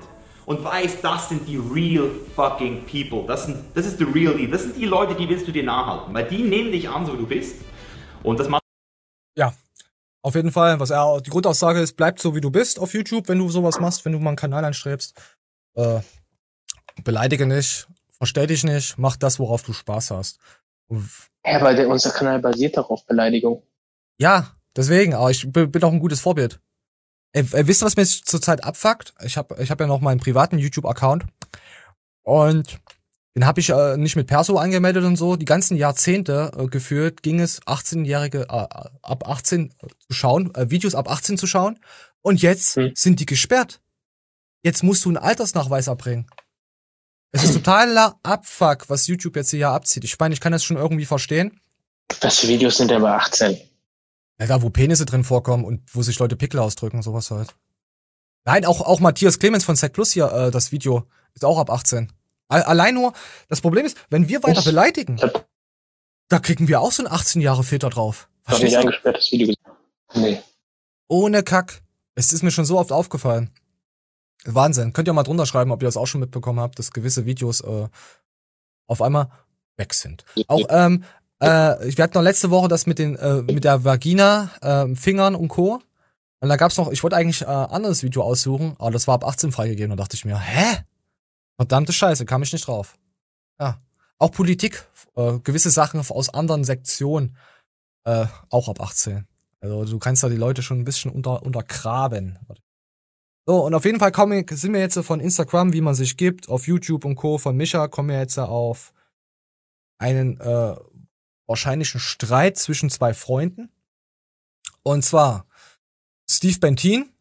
und weißt, das sind die real fucking people. Das, sind, das ist the real deal. Das sind die Leute, die willst du dir nachhalten, weil die nehmen dich an, so wie du bist. Und das macht... Ja, auf jeden Fall. Was er, die Grundaussage ist, bleib so, wie du bist auf YouTube, wenn du sowas machst, wenn du mal einen Kanal anstrebst. Äh, beleidige nicht, verstell dich nicht, mach das, worauf du Spaß hast. Ja, aber der, unser Kanal basiert doch auf Beleidigung. Ja, deswegen, aber ich bin auch ein gutes Vorbild. Ey, ey, wisst ihr, was mir zurzeit abfuckt? Ich habe ich hab ja noch meinen privaten YouTube-Account und den habe ich äh, nicht mit Perso angemeldet und so. Die ganzen Jahrzehnte äh, geführt ging es, achtzehnjährige äh, ab achtzehn zu schauen, äh, Videos ab achtzehn zu schauen und jetzt hm. sind die gesperrt. Jetzt musst du einen Altersnachweis erbringen. Es ist totaler Abfuck, was YouTube jetzt hier abzieht. Ich meine, ich kann das schon irgendwie verstehen. Was für Videos sind aber achtzehn? Ja, da, wo Penisse drin vorkommen und wo sich Leute Pickel ausdrücken, sowas halt. Nein, auch, auch Matthias Clemens von Z Plus hier, äh, das Video ist auch ab achtzehn. Allein nur, das Problem ist, wenn wir weiter beleidigen, da kriegen wir auch so einen achtzehn Jahre Filter drauf. Ich hab nicht eingesperrt, das Video gesehen. Nee. Ohne Kack. Es ist mir schon so oft aufgefallen. Wahnsinn. Könnt ihr mal drunter schreiben, ob ihr das auch schon mitbekommen habt, dass gewisse Videos äh, auf einmal weg sind. Auch, ähm, äh, wir hatten noch letzte Woche das mit den, äh, mit der Vagina, äh, Fingern und Co. Und da gab's noch, ich wollte eigentlich äh, ein anderes Video aussuchen, aber das war ab achtzehn freigegeben. Da dachte ich mir, hä? Verdammte Scheiße, kam ich nicht drauf. Ja. Auch Politik, äh, gewisse Sachen aus anderen Sektionen, äh, auch ab achtzehn. Also du kannst da die Leute schon ein bisschen unter, untergraben. So, und auf jeden Fall kommen, sind wir jetzt von Instagram, wie man sich gibt, auf YouTube und Co. von Micha, kommen wir jetzt auf einen äh, wahrscheinlichen Streit zwischen zwei Freunden. Und zwar Steve Bentin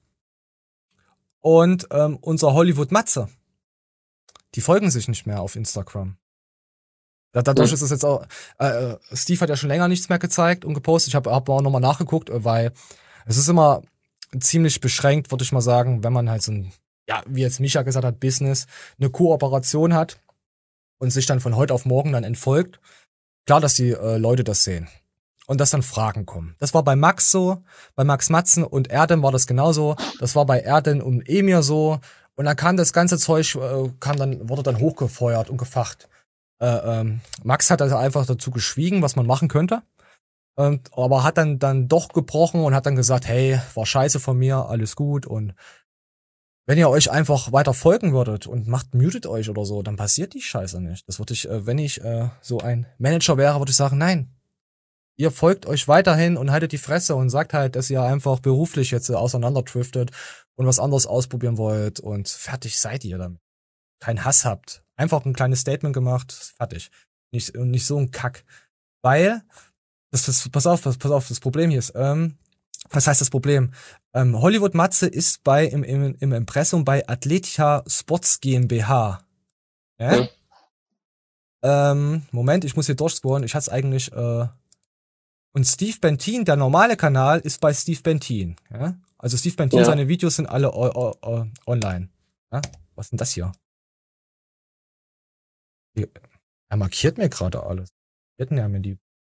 und ähm, unser Hollywood Matze. Die folgen sich nicht mehr auf Instagram. Dadurch ist es jetzt auch, äh, Steve hat ja schon länger nichts mehr gezeigt und gepostet. Ich habe hab auch nochmal nachgeguckt, weil es ist immer ziemlich beschränkt, würde ich mal sagen, wenn man halt so ein, ja, wie jetzt Micha gesagt hat, Business, eine Kooperation hat und sich dann von heute auf morgen dann entfolgt. Klar, dass die äh, Leute das sehen und dass dann Fragen kommen. Das war bei Max so, bei Max Matzen und Erdem war das genauso. Das war bei Erdem und Emir so. Und dann kam das ganze Zeug, äh, kam dann, wurde dann hochgefeuert und gefacht. Äh, ähm, Max hat also einfach dazu geschwiegen, was man machen könnte. Und, aber hat dann, dann doch gebrochen und hat dann gesagt, hey, war scheiße von mir, alles gut. Und wenn ihr euch einfach weiter folgen würdet und macht, mutet euch oder so, dann passiert die Scheiße nicht. Das würde ich, äh, wenn ich äh, so ein Manager wäre, würde ich sagen, nein. Ihr folgt euch weiterhin und haltet die Fresse und sagt halt, dass ihr einfach beruflich jetzt äh, auseinanderdriftet und was anderes ausprobieren wollt und fertig seid ihr damit. Kein Hass habt. Einfach ein kleines Statement gemacht, fertig. Nicht, und nicht so ein Kack. Weil, das, das, pass auf, pass, pass auf, das Problem hier ist, ähm, was heißt das Problem? Ähm, Hollywood Matze ist bei, im, im, im Impressum bei Athletica Sports GmbH. Ja? Ja. Ähm, Moment, ich muss hier durchscrollen, ich hatte es eigentlich, äh, und Steve Bentin, der normale Kanal, ist bei Steve Bentin. Ja? Also Steve Bentin, ja. Seine Videos sind alle o- o- o- online. Ja? Was ist denn das hier? Er markiert mir gerade alles. Hätten ja mir die.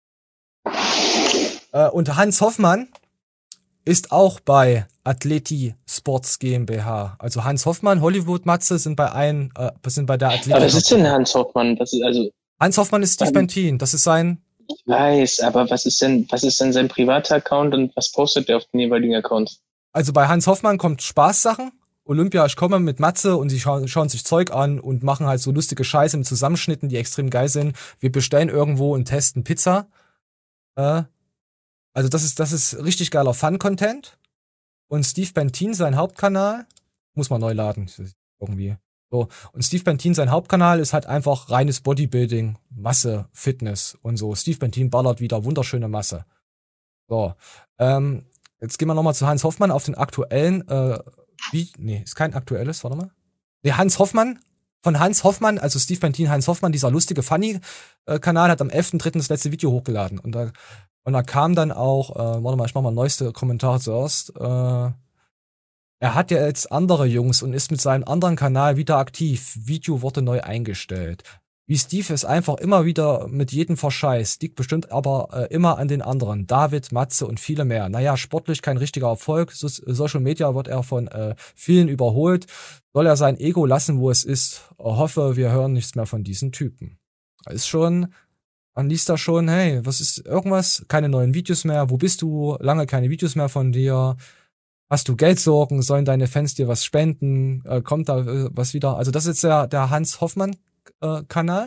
Äh, und Hans Hoffmann ist auch bei Athleti Sports GmbH. Also Hans Hoffmann, Hollywood Matze sind bei ein, äh, sind bei der Athleti. Aber was ist denn Hans Hoffmann? Das ist also. Hans Hoffmann ist Steve Bentin. Das ist sein. Ich weiß, aber was ist denn, was ist denn sein privater Account und was postet er auf den jeweiligen Accounts? Also bei Hans Hoffmann kommt Spaßsachen. Olympia, ich komme mit Matze und sie schauen, schauen sich Zeug an und machen halt so lustige Scheiße mit Zusammenschnitten, die extrem geil sind. Wir bestellen irgendwo und testen Pizza. Äh, also das ist, das ist richtig geiler Fun-Content. Und Steve Bentin, sein Hauptkanal, muss man neu laden, irgendwie. So. Und Steve Bentin, sein Hauptkanal ist halt einfach reines Bodybuilding, Masse, Fitness und so. Steve Bentin ballert wieder wunderschöne Masse. So. Ähm, jetzt gehen wir nochmal zu Hans Hoffmann auf den aktuellen, äh, Wie? Nee, ist kein aktuelles, warte mal. Nee, Hans Hoffmann, von Hans Hoffmann, also Steve Bentin, Hans Hoffmann, dieser lustige Funny-Kanal, hat am elften dritten das letzte Video hochgeladen. Und da, und da kam dann auch, äh, warte mal, ich mach mal neueste Kommentare zuerst, äh, er hat ja jetzt andere Jungs und ist mit seinem anderen Kanal wieder aktiv. Video wurde neu eingestellt. wie Steve es einfach immer wieder mit jedem verscheißt, liegt bestimmt aber äh, immer an den anderen. David, Matze und viele mehr. Naja, sportlich kein richtiger Erfolg. So, Social Media wird er von äh, vielen überholt. Soll er sein Ego lassen, wo es ist? Hoffe, wir hören nichts mehr von diesen Typen. Ist schon, man liest da schon, hey, was ist irgendwas? Keine neuen Videos mehr. Wo bist du? Lange keine Videos mehr von dir. Hast du Geldsorgen? Sollen deine Fans dir was spenden? Äh, kommt da äh, was wieder? Also das ist jetzt der, der Hans Hoffmann äh, Kanal.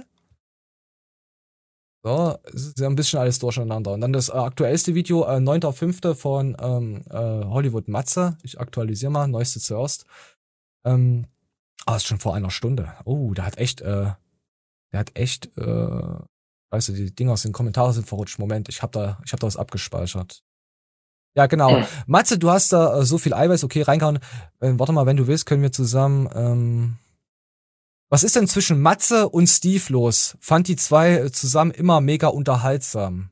So, es ist ja ein bisschen alles durcheinander. Und dann das äh, aktuellste Video, äh, neunter fünfter von ähm, äh, Hollywood Matze. Ich aktualisiere mal, neueste zuerst. Ähm, ah, ist schon vor einer Stunde. Oh, der hat echt, äh, der hat echt, äh, weißt du, die Dinger sind, Kommentare sind verrutscht. Moment, ich hab da, ich hab da was abgespeichert. Ja, genau. Hm. Matze, du hast da äh, so viel Eiweiß, okay, reingehauen. Äh, warte mal, wenn du willst, können wir zusammen, ähm, was ist denn zwischen Matze und Steve los? Fand die zwei zusammen immer mega unterhaltsam.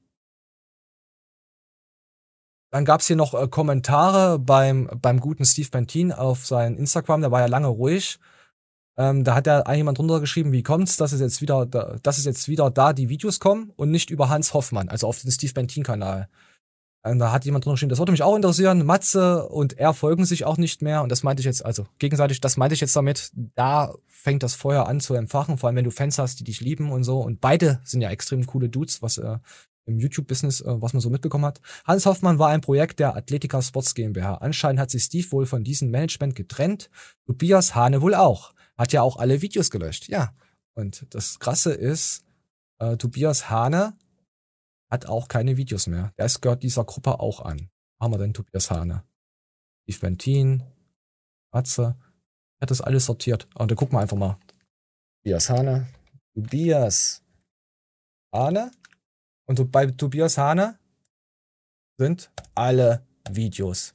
Dann gab's hier noch äh, Kommentare beim beim guten Steve Bentin auf sein Instagram, der war ja lange ruhig. Ähm, da hat ja jemand drunter geschrieben, wie kommt's, dass es jetzt wieder, da, dass es jetzt wieder da die Videos kommen und nicht über Hans Hoffmann, also auf den Steve Bentin-Kanal. Und da hat jemand drunter geschrieben, das würde mich auch interessieren. Matze und er folgen sich auch nicht mehr. Und das meinte ich jetzt, also gegenseitig, das meinte ich jetzt damit, da fängt das Feuer an zu entfachen, vor allem wenn du Fans hast, die dich lieben und so. Und beide sind ja extrem coole Dudes, was äh, im YouTube-Business, äh, was man so mitbekommen hat. Hans Hoffmann war ein Projekt der Athletica Sports GmbH. Anscheinend hat sich Steve wohl von diesem Management getrennt. Tobias Hane wohl auch. Hat ja auch alle Videos gelöscht. Ja. Und das Krasse ist, äh, Tobias Hane hat auch keine Videos mehr. Der gehört dieser Gruppe auch an. Haben wir denn Tobias Hane? Steve Bentin, Matze. Hat das alles sortiert. Und dann gucken wir einfach mal. Tobias Hane. Tobias Hane. Und bei Tobias Hane sind alle Videos.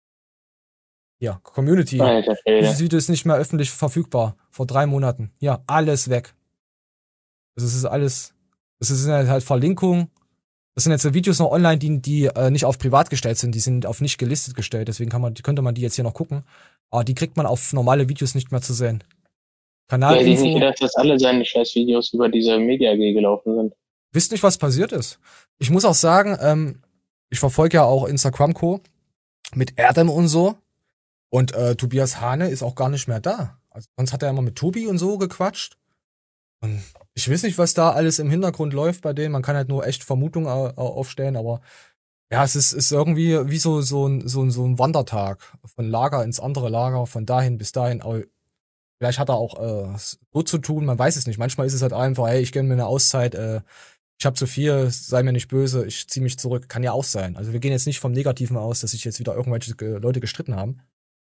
Ja, Community. Dieses Video ist nicht mehr öffentlich verfügbar. Vor drei Monaten. Ja, alles weg. Das ist alles, das ist halt Verlinkung. Das sind jetzt so Videos noch online, die, die äh, nicht auf privat gestellt sind, die sind auf nicht gelistet gestellt, deswegen kann man, könnte man die jetzt hier noch gucken. Aber die kriegt man auf normale Videos nicht mehr zu sehen. Kanal. Ja, ich hätte nicht gedacht, dass alle seine scheiß Videos über diese Media A G gelaufen sind. Wisst nicht, was passiert ist. Ich muss auch sagen, ähm, ich verfolge ja auch Instagram Co. mit Erdem und so. Und äh, Tobias Hane ist auch gar nicht mehr da. Also sonst hat er immer mit Tobi und so gequatscht. Und ich weiß nicht, was da alles im Hintergrund läuft bei denen. Man kann halt nur echt Vermutungen aufstellen, aber ja, es ist, ist irgendwie wie so, so, ein, so, ein, so ein Wandertag. Von Lager ins andere Lager, von dahin bis dahin. Aber vielleicht hat er auch äh, so zu tun, man weiß es nicht. Manchmal ist es halt einfach, hey, ich gönne mir eine Auszeit, äh, ich habe zu viel, sei mir nicht böse, ich ziehe mich zurück. Kann ja auch sein. Also wir gehen jetzt nicht vom Negativen aus, dass sich jetzt wieder irgendwelche Leute gestritten haben.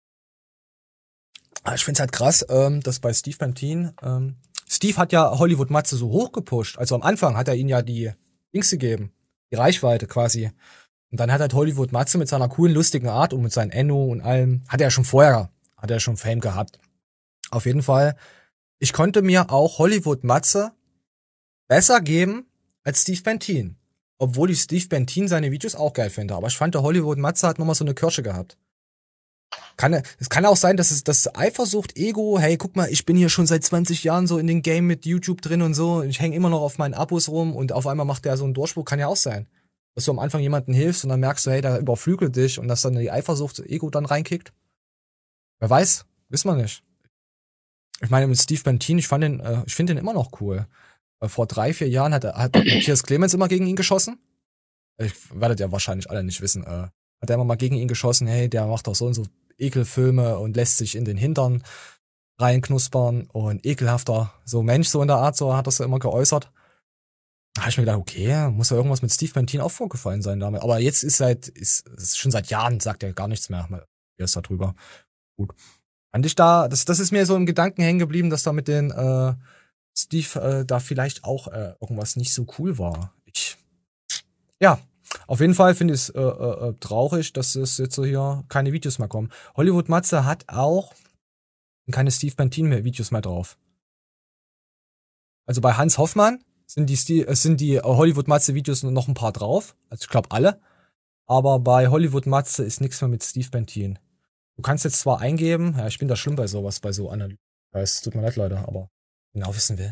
Aber ich finde es halt krass, ähm, dass bei Steve Bentin, ähm, Steve hat ja Hollywood Matze so hochgepusht. Also am Anfang hat er ihnen ja die Dings gegeben. Die Reichweite quasi. Und dann hat halt Hollywood Matze mit seiner coolen, lustigen Art und mit seinem Enno und allem, hat er ja schon vorher, hat er schon Fame gehabt. Auf jeden Fall. Ich konnte mir auch Hollywood Matze besser geben als Steve Bentin. Obwohl ich Steve Bentin seine Videos auch geil finde. Aber ich fand, der Hollywood Matze hat nochmal so eine Kirsche gehabt. Kann, es kann auch sein, dass es das Eifersucht, Ego, hey, guck mal, ich bin hier schon seit zwanzig Jahren so in den Game mit YouTube drin und so, ich hänge immer noch auf meinen Abos rum und auf einmal macht der so einen Durchbruch, kann ja auch sein. Dass du am Anfang jemanden hilfst und dann merkst du, hey, der überflügelt dich und dass dann die Eifersucht, Ego dann reinkickt. Wer weiß, wissen wir nicht. Ich meine, mit Steve Bentin, ich fand den, äh, ich finde den immer noch cool. Äh, vor drei, vier Jahren hat, er, hat Matthias Clemens immer gegen ihn geschossen. Ich werdet ja wahrscheinlich alle nicht wissen, äh, hat er immer mal gegen ihn geschossen, hey, der macht doch so und so Ekelfilme und lässt sich in den Hintern reinknuspern und ekelhafter so Mensch, so in der Art, so hat das immer geäußert. Da habe ich mir gedacht, okay, muss ja irgendwas mit Steve Bentin auch vorgefallen sein damit. Aber jetzt ist seit, ist, ist schon seit Jahren, sagt er gar nichts mehr. Er ist da drüber. Gut. Fand ich da, das, das ist mir so im Gedanken hängen geblieben, dass da mit den äh, Steve äh, da vielleicht auch äh, irgendwas nicht so cool war. Ich, ja. Auf jeden Fall finde ich es äh, äh, traurig, dass es jetzt so hier keine Videos mehr kommen. Hollywood Matze hat auch keine Steve Bentin mehr Videos mehr drauf. Also bei Hans Hoffmann sind die, äh, sind die Hollywood Matze Videos noch ein paar drauf. Also ich glaube alle. Aber bei Hollywood Matze ist nichts mehr mit Steve Bentin. Du kannst jetzt zwar eingeben, ja, ich bin da schlimm bei sowas, bei so Analysen. Es tut mir leid, Leute, aber genau wissen will.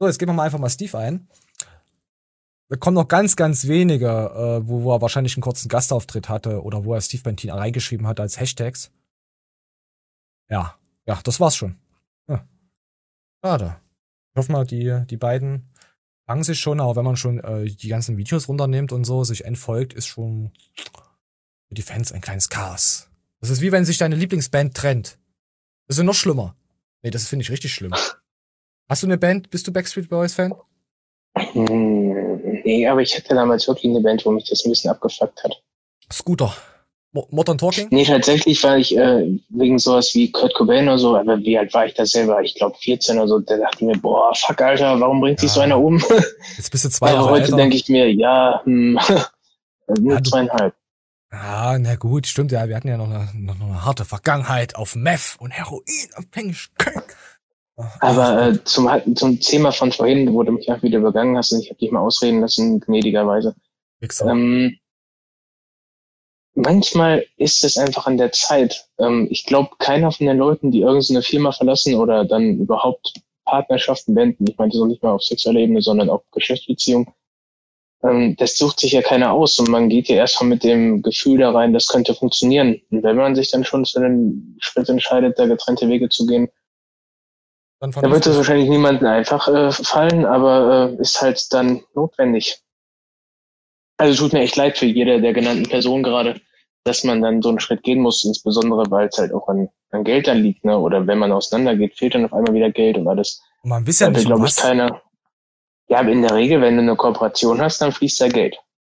So, jetzt geben wir mal einfach mal Steve ein. Da kommen noch ganz, ganz wenige, äh, wo, wo er wahrscheinlich einen kurzen Gastauftritt hatte oder wo er Steve Bentin reingeschrieben hat als Hashtags. Ja, ja, das war's schon. Ja. Schade. Ich hoffe mal, die, die beiden fangen sich schon, aber wenn man schon äh, die ganzen Videos runternimmt und so, sich entfolgt, ist schon für die Fans ein kleines Chaos. Das ist wie wenn sich deine Lieblingsband trennt. Das ist ja noch schlimmer. Nee, das finde ich richtig schlimm. Hast du eine Band? Bist du Backstreet Boys Fan? Hm, nee, aber ich hatte damals wirklich eine Band, wo mich das ein bisschen abgefuckt hat. Scooter. Mo- Modern Talking? Nee, tatsächlich war ich äh, wegen sowas wie Kurt Cobain oder so, aber wie alt war ich da selber? Ich glaube vierzehn oder so, da dachte ich mir, boah, fuck, Alter, warum bringt sich Ja. so einer um? Jetzt bist du zwei Aber Jahre heute älter. denke ich mir, ja, hm, nur Ja, du- zweieinhalb. Ah, na gut, stimmt ja. Wir hatten ja noch eine, noch eine harte Vergangenheit auf Meth und Heroinabhängigkeit. Aber äh, zum, zum Thema von vorhin, wo du mich auch wieder übergangen hast, und ich habe dich mal ausreden lassen, gnädigerweise. Wichser. Ähm, manchmal ist es einfach an der Zeit. Ähm, ich glaube, keiner von den Leuten, die irgendeine Firma verlassen oder dann überhaupt Partnerschaften beenden, ich meinte so nicht mal auf sexueller Ebene, sondern auf Geschäftsbeziehungen, ähm, das sucht sich ja keiner aus und man geht ja erstmal mit dem Gefühl da rein, das könnte funktionieren. Und wenn man sich dann schon für den Schritt entscheidet, da getrennte Vege zu gehen, Dann da wird es wahrscheinlich niemandem einfach äh, fallen, aber äh, ist halt dann notwendig. Also tut mir echt leid für jede der genannten Personen gerade, dass man dann so einen Schritt gehen muss, insbesondere weil es halt auch an, an Geld dann liegt, ne? Oder wenn man auseinandergeht, fehlt dann auf einmal wieder Geld und alles. Und man weiß ja Da will, nicht, um glaube ich, was. keiner. Ja, aber in der Regel, wenn du eine Kooperation hast, dann fließt da Geld.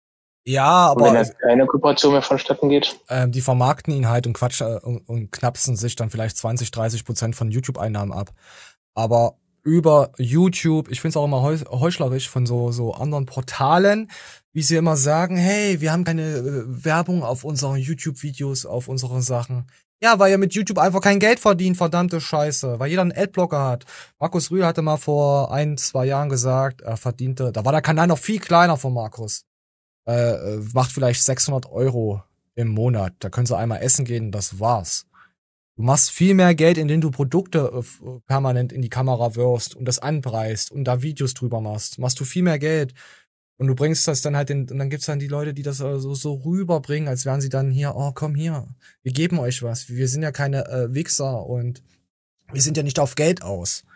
Ja, Und wenn aber da keine Kooperation mehr vonstatten geht, ähm, die vermarkten ihn halt und Quatsch äh, und, und knapsen sich dann vielleicht zwanzig, dreißig Prozent von YouTube-Einnahmen ab. Aber über YouTube, ich find's auch immer heu- heuchlerisch von so so anderen Portalen, wie sie immer sagen, hey, wir haben keine äh, Werbung auf unseren YouTube-Videos, auf unsere Sachen. Ja, weil ihr mit YouTube einfach kein Geld verdient, verdammte Scheiße. Weil jeder einen Adblocker hat. Markus Rühl hatte mal vor ein, zwei Jahren gesagt, er verdiente, da war der Kanal noch viel kleiner von Markus. Äh, macht vielleicht sechshundert Euro im Monat. Da können sie einmal essen gehen, das war's. Du machst viel mehr Geld, indem du Produkte äh, permanent in die Kamera wirfst und das anpreist und da Videos drüber machst. Machst du viel mehr Geld. Und du bringst das dann halt in, und dann gibt's dann die Leute, die das äh, so, so rüberbringen, als wären sie dann hier, oh, komm hier, wir geben euch was. Wir sind ja keine äh, Wichser und wir sind ja nicht auf Geld aus.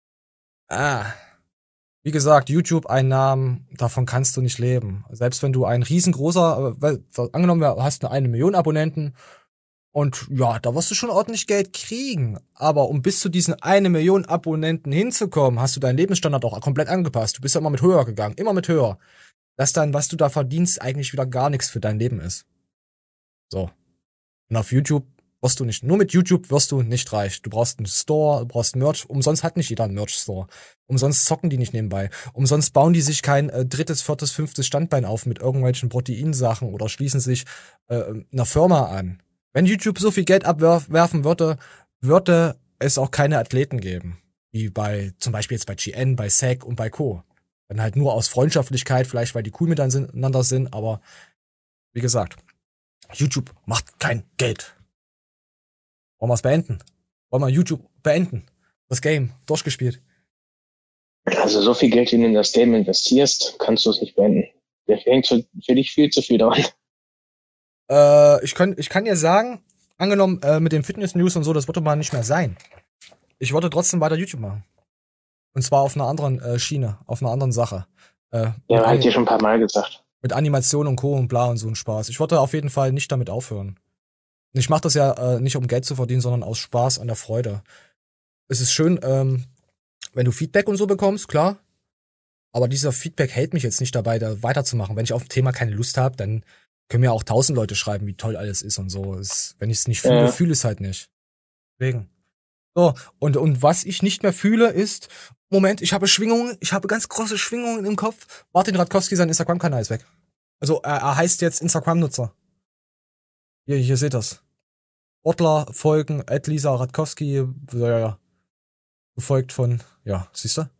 Ah. Wie gesagt, YouTube-Einnahmen, davon kannst du nicht leben. Selbst wenn du ein riesengroßer, äh, weil, angenommen, du hast eine Million Abonnenten und ja, da wirst du schon ordentlich Geld kriegen. Aber um bis zu diesen eine Million Abonnenten hinzukommen, hast du deinen Lebensstandard auch komplett angepasst. Du bist ja immer mit höher gegangen, immer mit höher. Dass dann, was du da verdienst, eigentlich wieder gar nichts für dein Leben ist. So. Und auf YouTube wirst du nicht, nur mit YouTube wirst du nicht reich. Du brauchst einen Store, du brauchst Merch. Umsonst hat nicht jeder einen Merch-Store. Umsonst zocken die nicht nebenbei. Umsonst bauen die sich kein äh, drittes, viertes, fünftes Standbein auf mit irgendwelchen Proteinsachen oder schließen sich äh, einer Firma an. Wenn YouTube so viel Geld abwerfen würde, würde es auch keine Athleten geben. Wie bei, zum Beispiel jetzt bei G N, bei S A C und bei Co. Dann halt nur aus Freundschaftlichkeit, vielleicht weil die cool miteinander sind, aber wie gesagt, YouTube macht kein Geld. Wollen wir es beenden? Wollen wir YouTube beenden? Das Game, durchgespielt. also so viel Geld, wie du in das Game investierst, kannst du es nicht beenden. Der hängt für, für dich viel zu viel daran. Äh, ich, kann, ich kann dir sagen, angenommen äh, mit den Fitness-News und so, das würde mal nicht mehr sein. Ich würde trotzdem weiter YouTube machen. Und zwar auf einer anderen äh, Schiene, auf einer anderen Sache. Äh, Ja, mit, hab ich dir schon ein paar Mal gesagt. mit Animation und Co. und bla und so ein Spaß. Ich würde auf jeden Fall nicht damit aufhören. Und ich mache das ja äh, nicht, um Geld zu verdienen, sondern aus Spaß an der Freude. Es ist schön, ähm, wenn du Feedback und so bekommst, klar. Aber dieser Feedback hält mich jetzt nicht dabei, da weiterzumachen. Wenn ich auf ein Thema keine Lust habe, dann können mir auch tausend Leute schreiben, wie toll alles ist und so. Es, wenn ich es nicht fühle, Ja. fühle ich es halt nicht. Deswegen. So, und, und was ich nicht mehr fühle, ist, Moment, ich habe Schwingungen, ich habe ganz große Schwingungen im Kopf. Martin Radkowski, sein Instagram-Kanal ist weg. Also, er, er heißt jetzt Instagram-Nutzer. Hier, hier seht das. Sportler folgen, at Lisa Radkowski, ja, ja. Gefolgt von, ja, siehst du?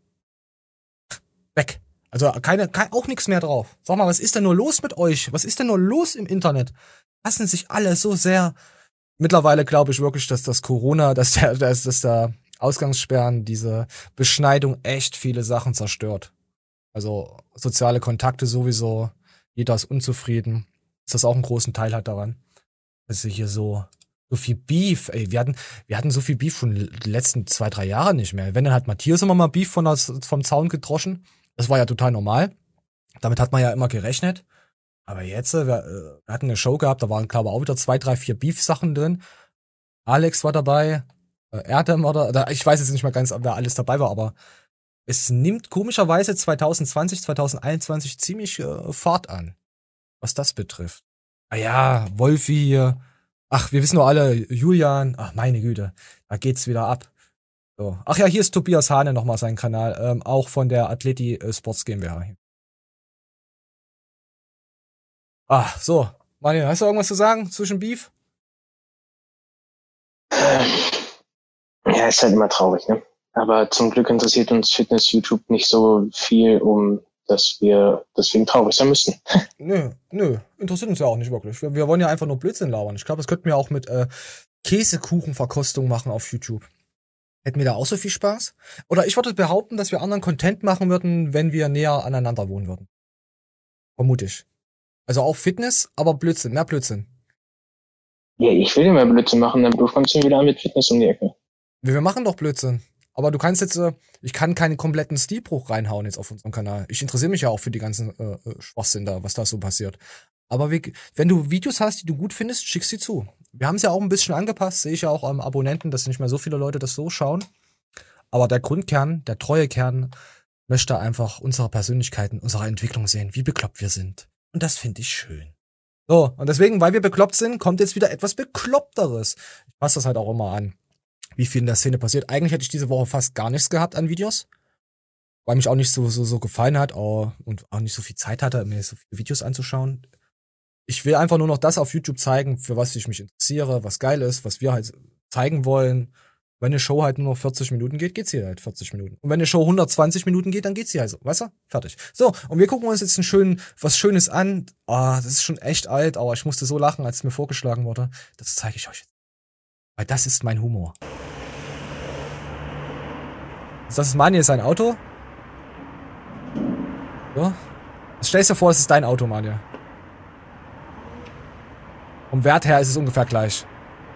Weg. Also keine, kein, auch nichts mehr drauf. Sag mal, was ist denn nur los mit euch? Was ist denn nur los im Internet? Hassen sich alle so sehr. Mittlerweile glaube ich wirklich, dass das Corona, dass der, dass, dass der Ausgangssperren, diese Beschneidung echt viele Sachen zerstört. Also soziale Kontakte sowieso, jeder ist unzufrieden. Dass das auch einen großen Teil hat daran. Dass sie hier so, so viel Beef, ey, wir hatten, wir hatten so viel Beef schon die letzten zwei, drei Jahre nicht mehr. Wenn, dann hat Matthias immer mal Beef von das, vom Zaun gedroschen. Das war ja total normal. Damit hat man ja immer gerechnet. Aber jetzt, wir, wir hatten eine Show gehabt, da waren, glaube ich, auch wieder zwei, drei, vier Beef-Sachen drin. Alex war dabei, äh, Erdem war da, ich weiß jetzt nicht mehr ganz, wer alles dabei war, aber es nimmt komischerweise zwanzig zwanzig, zwanzig einundzwanzig ziemlich äh, Fahrt an, was das betrifft. Ah ja, Wolfi hier, ach, wir wissen doch alle, Julian, ach meine Güte, da geht's wieder ab. So. Ach ja, hier ist Tobias Hane nochmal sein Kanal, ähm, auch von der Athleti äh, Sports GmbH. Ah, so. Manuel, hast du irgendwas zu sagen zwischen Beef? Ja, ist halt immer traurig, ne? Aber zum Glück interessiert uns Fitness-YouTube nicht so viel, um dass wir deswegen traurig sein müssen. Nö, nö, interessiert uns ja auch nicht wirklich. Wir, wir wollen ja einfach nur Blödsinn labern. Ich glaube, das könnten wir auch mit äh, Käsekuchenverkostung machen auf YouTube. Hätten wir da auch so viel Spaß? Oder ich würde behaupten, dass wir anderen Content machen würden, wenn wir näher aneinander wohnen würden. Vermute ich. Also auch Fitness, aber Blödsinn, mehr Blödsinn. Ja, ich will immer Blödsinn machen, dann kommst du wieder an mit Fitness um die Ecke. Wir machen doch Blödsinn. Aber du kannst jetzt, äh, ich kann keinen kompletten Stilbruch reinhauen jetzt auf unserem Kanal. Ich interessiere mich ja auch für die ganzen äh, Schwachsinn da, was da so passiert. Aber wir, wenn du Videos hast, die du gut findest, schick sie zu. Wir haben es ja auch ein bisschen angepasst, sehe ich ja auch am Abonnenten, dass nicht mehr so viele Leute das so schauen. Aber der Grundkern, der treue Kern, möchte einfach unsere Persönlichkeiten, unsere Entwicklung sehen, wie bekloppt wir sind. Und das finde ich schön. So, und deswegen, weil wir bekloppt sind, kommt jetzt wieder etwas Bekloppteres. Ich passe das halt auch immer an, wie viel in der Szene passiert. Eigentlich hätte ich diese Woche fast gar nichts gehabt an Videos, weil mich auch nicht so so so gefallen hat oh, und auch nicht so viel Zeit hatte, mir so viele Videos anzuschauen. Ich will einfach nur noch das auf YouTube zeigen, für was ich mich interessiere, was geil ist, was wir halt zeigen wollen. Wenn eine Show halt nur noch vierzig Minuten geht, geht's hier halt vierzig Minuten. Und wenn eine Show hundertzwanzig Minuten geht, dann geht's hier halt so. Weißt du? Fertig. So, und wir gucken uns jetzt einen schönen, was Schönes an. Ah, das ist schon echt alt, aber ich musste so lachen, als es mir vorgeschlagen wurde. Das zeige ich euch jetzt. Weil das ist mein Humor. Das ist Manuel, sein Auto. So. Jetzt stellst du dir vor, es ist dein Auto, Manuel. Vom Wert her ist es ungefähr gleich.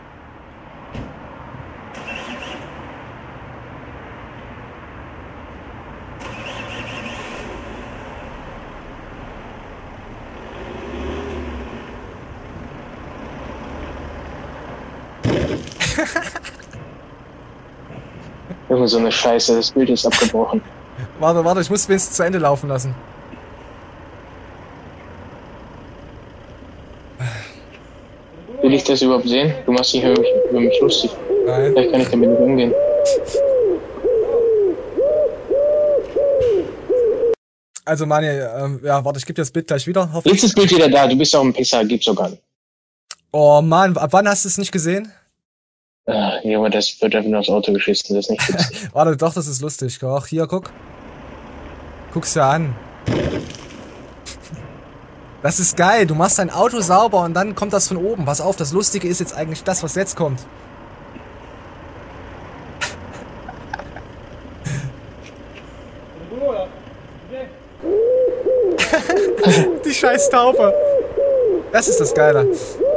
Junge, so eine Scheiße, das Bild ist abgebrochen. Warte, warte, ich muss es wenigstens zu Ende laufen lassen. Will ich das überhaupt sehen? Du machst dich über mich, über mich lustig. Nein. Vielleicht kann ich damit nicht umgehen. Also Manuel, ähm, ja, warte, ich gebe dir das Bild gleich wieder. Jetzt ist das Bild wieder da, du bist auch ein Pisser, gibt's doch gar nicht. Oh Mann, ab wann hast du es nicht gesehen? Ah, Junge, das wird einfach nur aufs Auto geschissen, das ist nicht witzig. Warte, doch, das ist lustig. Ach, hier, guck. Guck's dir an. Das ist geil, du machst dein Auto sauber und dann kommt das von oben. Pass auf, das Lustige ist jetzt eigentlich das, was jetzt kommt. Die scheiß Taufe. Das ist das Geile.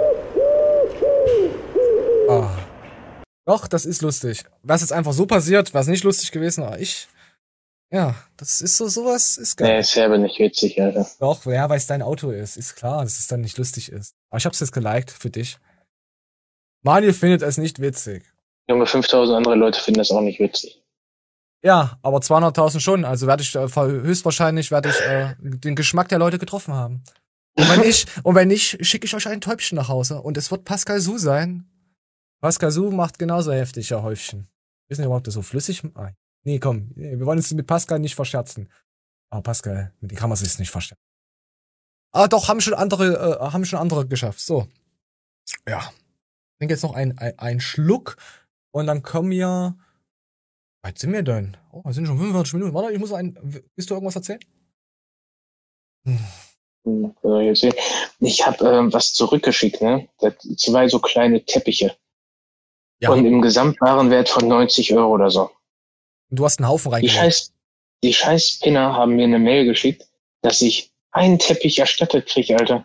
Oh. Doch, das ist lustig. Was jetzt einfach so passiert, war es nicht lustig gewesen, aber ich... Ja, das ist so, sowas ist geil. Nee, ist selber nicht witzig, Alter. Doch, ja, weil es dein Auto ist. Ist klar, dass es dann nicht lustig ist. Aber ich hab's jetzt geliked für dich. Manuel findet es nicht witzig. Junge, fünftausend andere Leute finden das auch nicht witzig. Ja, aber zweihunderttausend schon. Also werde ich, äh, höchstwahrscheinlich werde ich äh, den Geschmack der Leute getroffen haben. Und wenn ich, und wenn nicht, schicke ich euch ein Täubchen nach Hause. Und es wird Pascal Su sein. Pascal Su macht genauso heftig, ja, Häufchen. Wissen ihr, ob das so flüssig? Ah, nee, komm, wir wollen uns mit Pascal nicht verscherzen. Aber Pascal, mit dem kann man sich nicht verstehen. Ah, doch, haben schon andere, äh, haben schon andere geschafft. So. Ja. Ich trinke jetzt noch einen ein Schluck und dann kommen wir. Wie weit sind wir denn? Oh, wir sind schon fünfundvierzig Minuten. Warte, ich muss ein. Willst du irgendwas erzählen? Hm. Ich habe ähm, was zurückgeschickt, ne? Das, zwei so kleine Teppiche. Ja. Und im Gesamtwarenwert von neunzig Euro oder so. Und du hast einen Haufen Die reingelegt. scheiß, die scheiß Pinner haben mir eine Mail geschickt, dass ich einen Teppich erstattet kriege, Alter.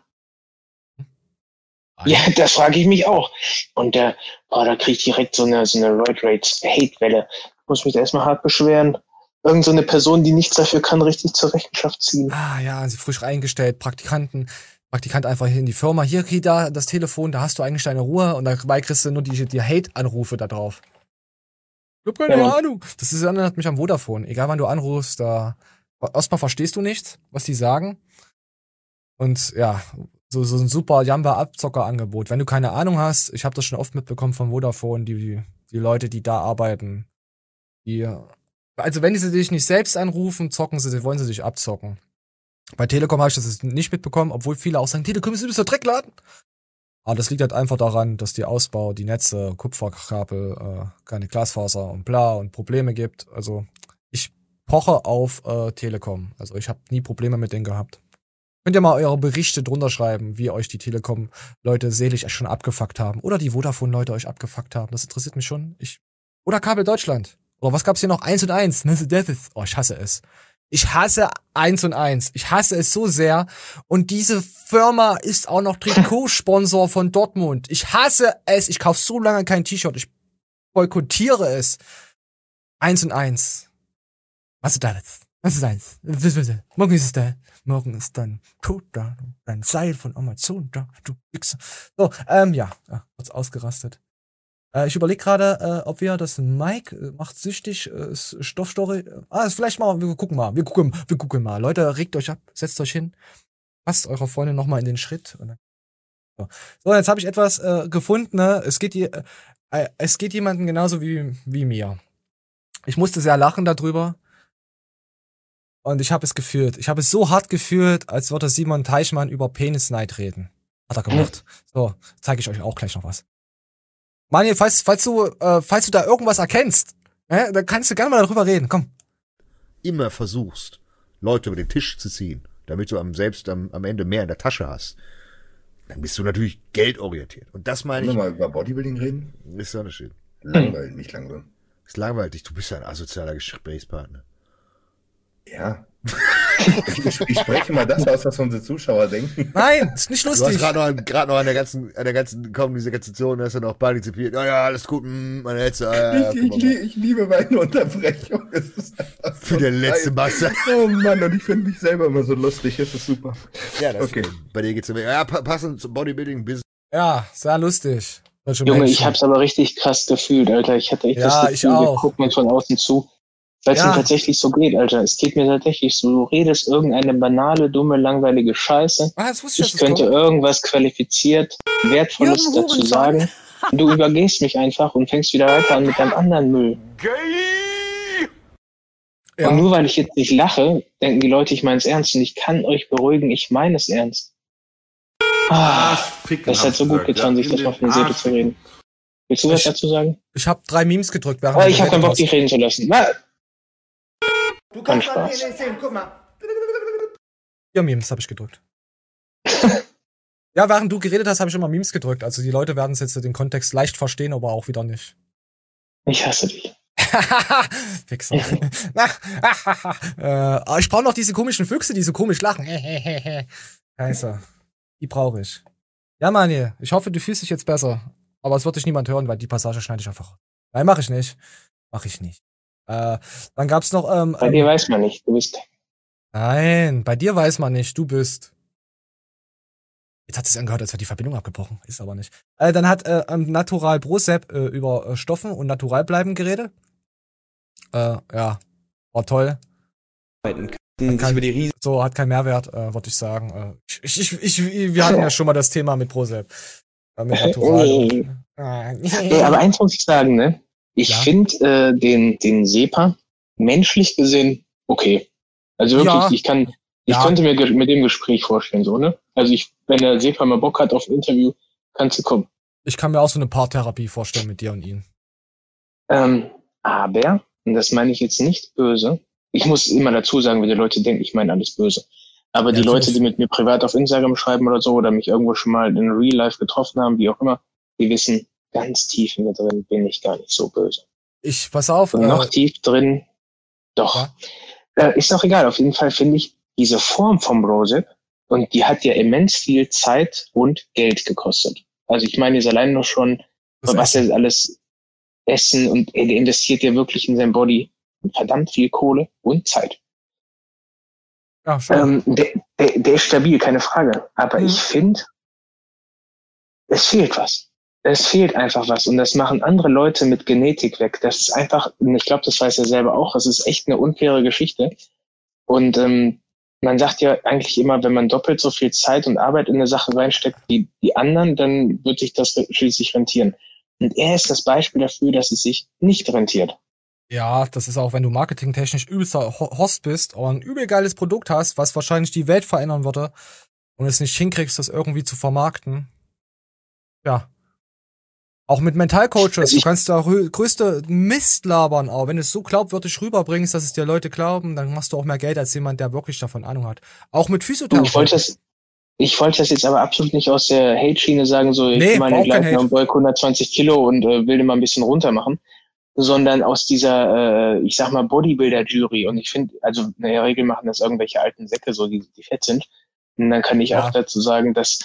Ein- Ja, das frage ich mich auch. Und der, boah, da kriege ich direkt so eine, so eine Roid Rates Hate-Welle. Muss mich da erstmal hart beschweren. Irgend so eine Person, die nichts dafür kann, richtig zur Rechenschaft ziehen. Ah ja, sie frisch eingestellt, Praktikanten, Praktikant einfach hier in die Firma, hier krieg da das Telefon, da hast du eigentlich deine Ruhe und dabei kriegst du nur die, die Hate-Anrufe da drauf. Ich hab keine Ja. Ahnung. Das ist, erinnert mich am Vodafone. Egal wann du anrufst, da erstmal verstehst du nichts, was die sagen. Und ja, so, so ein super Jamba-Abzocker-Angebot. Wenn du keine Ahnung hast, ich habe das schon oft mitbekommen von Vodafone, die, die Leute, die da arbeiten, die, also wenn sie dich nicht selbst anrufen, zocken sie, wollen sie dich abzocken. Bei Telekom habe ich das nicht mitbekommen, obwohl viele auch sagen, Telekom ist übelst der Dreckladen. Aber das liegt halt einfach daran, dass die Ausbau, die Netze, Kupferkabel, äh, keine Glasfaser und bla und Probleme gibt. Also ich poche auf äh, Telekom. Also ich habe nie Probleme mit denen gehabt. Könnt ihr mal eure Berichte drunter schreiben, wie euch die Telekom-Leute selig schon abgefuckt haben. Oder die Vodafone-Leute euch abgefuckt haben. Das interessiert mich schon. Ich Oder Kabel Deutschland. Oder was gab's hier noch? Eins und eins. Oh, ich hasse es. Ich hasse eins und eins. Ich hasse es so sehr. Und diese Firma ist auch noch Trikotsponsor von Dortmund. Ich hasse es. Ich kaufe so lange kein T-Shirt. Ich boykottiere es. Eins und eins. Was ist das? Was ist eins? Morgen ist es da. Morgen ist dann tot da. Dein Seil von Amazon da. Du Wichser. So, ähm, ja. ja kurz ausgerastet. Äh, ich überlege gerade, äh, ob wir das Mike äh, macht süchtig, äh, Stoffstory. Äh, ah, vielleicht mal, wir gucken mal. Wir gucken, wir gucken mal. Leute, regt euch ab, setzt euch hin, passt eurer Freundin nochmal in den Schritt. Und dann, so. so, jetzt habe ich etwas äh, gefunden. Ne? Es geht je, äh, es geht jemandem genauso wie, wie mir. Ich musste sehr lachen darüber. Und ich habe es gefühlt. Ich habe es so hart gefühlt, als würde Simon Teichmann über Penisneid reden. Hat er gemacht. So, zeige ich euch auch gleich noch was. Manuel, falls, falls du, äh, falls du da irgendwas erkennst, äh, dann kannst du gerne mal darüber reden. Komm. Immer versuchst, Leute über den Tisch zu ziehen, damit du am, selbst am, am Ende mehr in der Tasche hast, dann bist du natürlich geldorientiert. Und das meine Wollen ich. wir mal über Bodybuilding reden? Ist ja nicht schön. Langweilig, nicht langsam. Ist langweilig. Du bist ja ein asozialer Gesprächspartner. Ja. ich, ich spreche mal das aus, was unsere Zuschauer denken. Nein, ist nicht Du hast lustig. gerade noch, an- grad noch an der ganzen, an der ganzen Kommunikation, hast du noch partizipiert. Ja, ja, alles gut, mm, meine letzte, ah, ja, Ich, guck ich, mal. lie- ich liebe meine Unterbrechung. Es ist einfach so Für den letzten geil. Bastard. Oh Mann, und ich finde mich selber immer so lustig. Es ist super. Ja, das Okay. bei dir geht's immer. Ja, pa- passend zum Bodybuilding-Business. Ja, sehr lustig. Solche Junge, Menschen. ich hab's aber richtig krass gefühlt, Alter. Ich hatte echt Ja, das ich Gefühl, wir auch. gucken uns von außen zu. Weil es Ja. mir tatsächlich so geht, Alter. Es geht mir tatsächlich so. Du redest irgendeine banale, dumme, langweilige Scheiße. Ah, das wusste ich, Ich dass es könnte kommt. irgendwas qualifiziert, Wertvolles Jürgen dazu Hurensohn. sagen. Und du übergehst mich einfach und fängst wieder weiter an mit deinem anderen Müll. Ja. Und nur weil ich jetzt nicht lache, denken die Leute, ich meine es ernst. Und ich kann euch beruhigen, ich meine es ernst. Ah, das hat so gut getan, sich das mal von der Seele zu reden. Willst du was Ich- dazu sagen? Ich habe drei Memes gedrückt, während Aber du ich habe keinen geredet Bock, dich hast. reden zu lassen. Na, Du Kein kannst mal Spaß. Penis sehen, guck mal. Ja, Memes habe ich gedrückt. Ja, während du geredet hast, habe ich immer Memes gedrückt. Also die Leute werden es jetzt den Kontext leicht verstehen, aber auch wieder nicht. ich hasse dich. Wichser. äh, aber ich brauche noch diese komischen Füchse, die so komisch lachen. Scheiße. Die brauche ich. Ja, Mani, ich hoffe, du fühlst dich jetzt besser. Aber es wird dich niemand hören, weil die Passage schneide ich einfach. Nein, mache ich nicht. Mache ich nicht. Äh, dann gab's noch. Ähm, Bei ähm, dir weiß man nicht, du bist. Nein, bei dir weiß man nicht, du bist. Jetzt hat es angehört, als wäre die Verbindung abgebrochen. Ist aber nicht. Äh, dann hat äh, ähm, Natural Brosep äh, über äh, Stoffen und Naturalbleiben geredet. Äh, ja, war toll. Sich über die Riesen So, hat keinen Mehrwert, äh, würde ich sagen. Äh, ich, ich, ich, wir hatten ja schon mal das Thema mit Brosep. Äh, mit Natural. Nee. Ah, Ey, aber eins muss ich sagen, ne? Ich Ja. finde äh, den, den Sepa menschlich gesehen okay. Also wirklich, Ja. ich kann, ich Ja. könnte mir ge- mit dem Gespräch vorstellen, so, ne? Also ich, wenn der Sepa mal Bock hat auf ein Interview, kannst du kommen. Ich kann mir auch so eine Paartherapie vorstellen mit dir und ihm. Ähm, aber, und das meine ich jetzt nicht böse, ich muss immer dazu sagen, wenn die Leute denken, ich meine alles böse. Aber Ja, die Leute, natürlich. die mit mir privat auf Instagram schreiben oder so, oder mich irgendwo schon mal in Real Life getroffen haben, wie auch immer, die wissen ganz tief in mir drin bin ich gar nicht so böse. Ich, pass auf. Und äh, noch tief drin, doch. Ja. Äh, ist auch egal, auf jeden Fall finde ich diese Form vom Brosip, und die hat ja immens viel Zeit und Geld gekostet. Also ich meine jetzt allein noch schon, Das was Essen. er alles essen, und er investiert ja wirklich in sein Body verdammt viel Kohle und Zeit. Ja, schon. Ähm, der, der, der ist stabil, keine Frage. Aber Mhm. ich finde, es fehlt was. Es fehlt einfach was. Und das machen andere Leute mit Genetik weg. Das ist einfach, und ich glaube, das weiß er selber auch, es ist echt eine unfaire Geschichte. Und ähm, man sagt ja eigentlich immer, wenn man doppelt so viel Zeit und Arbeit in eine Sache reinsteckt wie die anderen, dann wird sich das schließlich rentieren. Und er ist das Beispiel dafür, dass es sich nicht rentiert. Ja, das ist auch, wenn du marketingtechnisch übelster Ho- Horst bist, aber ein übel geiles Produkt hast, was wahrscheinlich die Welt verändern würde und es nicht hinkriegst, das irgendwie zu vermarkten. Ja. Auch mit Mentalcoaches, Also du ich- kannst da rö- größte Mist labern, aber wenn du es so glaubwürdig rüberbringst, dass es dir Leute glauben, dann machst du auch mehr Geld als jemand, der wirklich davon Ahnung hat. Auch mit Ich wollte Physiotherapie. das, ich wollte das jetzt aber absolut nicht aus der Hate-Schiene sagen, so ich Nee, bin meine braucht kein Gleitner Hate. und beug hundertzwanzig Kilo und äh, will den mal ein bisschen runter machen, sondern aus dieser, äh, ich sag mal, Bodybuilder-Jury. Und ich finde, also in der Regel machen das irgendwelche alten Säcke, so die, die fett sind. Und dann kann ich Ja. auch dazu sagen, dass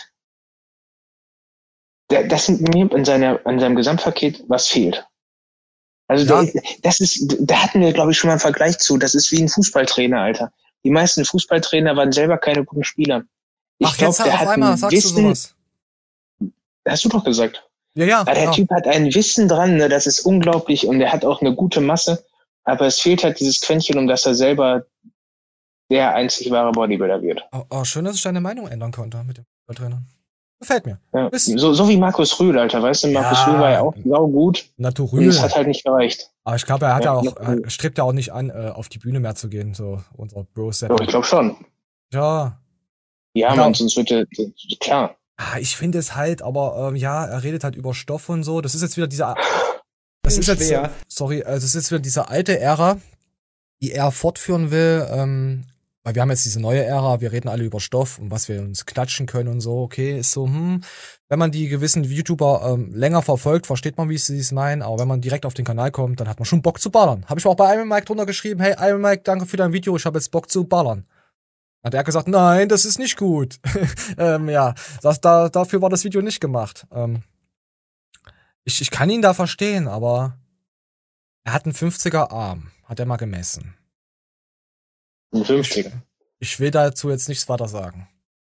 der, das mir in seiner, in seinem Gesamtpaket was fehlt. Also Ja. der, das ist, da hatten wir, glaube ich, schon mal einen Vergleich zu. Das ist wie ein Fußballtrainer, Alter. Die meisten Fußballtrainer waren selber keine guten Spieler. Ich Ach, glaube, jetzt der auf hat einmal ein sagst du Wissen, sowas. hast du doch gesagt. Ja, ja, Aber der ja. Typ hat ein Wissen dran, ne, das ist unglaublich, und er hat auch eine gute Masse, aber es fehlt halt dieses Quäntchen, um dass er selber der einzig wahre Bodybuilder wird. Oh, oh, schön, dass ich deine Meinung ändern konnte mit dem Trainer. Gefällt mir. Ja. Ist- So, so wie Markus Rühl, Alter, weißt du, Markus Ja. Rühl war ja auch sau gut und Naturell. es hat halt nicht gereicht. Aber ich glaube, er hat ja, Ja, auch, Naturell. er strebt ja auch nicht an, äh, auf die Bühne mehr zu gehen, so unser Bro-Set. Aber ich glaube schon. Ja. Ja, Genau. man, sonst würde, klar. Ah, ich finde es halt, aber ähm, ja, er redet halt über Stoff und so. Das ist jetzt wieder dieser. Das ist jetzt. Schwer. Sorry, also das ist jetzt wieder diese alte Ära, die er fortführen will. Ähm, weil wir haben jetzt diese neue Ära, wir reden alle über Stoff und was wir uns klatschen können und so. Okay, ist so, hm. Wenn man die gewissen YouTuber ähm, länger verfolgt, versteht man, wie sie es meinen. Aber wenn man direkt auf den Kanal kommt, dann hat man schon Bock zu ballern. Habe ich auch bei Iron Mike drunter geschrieben, hey Iron Mike, danke für dein Video, ich habe jetzt Bock zu ballern. Hat er gesagt, nein, das ist nicht gut. ähm, ja, das, da, dafür war das Video nicht gemacht. Ähm, ich, ich kann ihn da verstehen, aber er hat einen fünfziger Arm, hat er mal gemessen. Ein fünfziger. Ich will dazu jetzt nichts weiter sagen.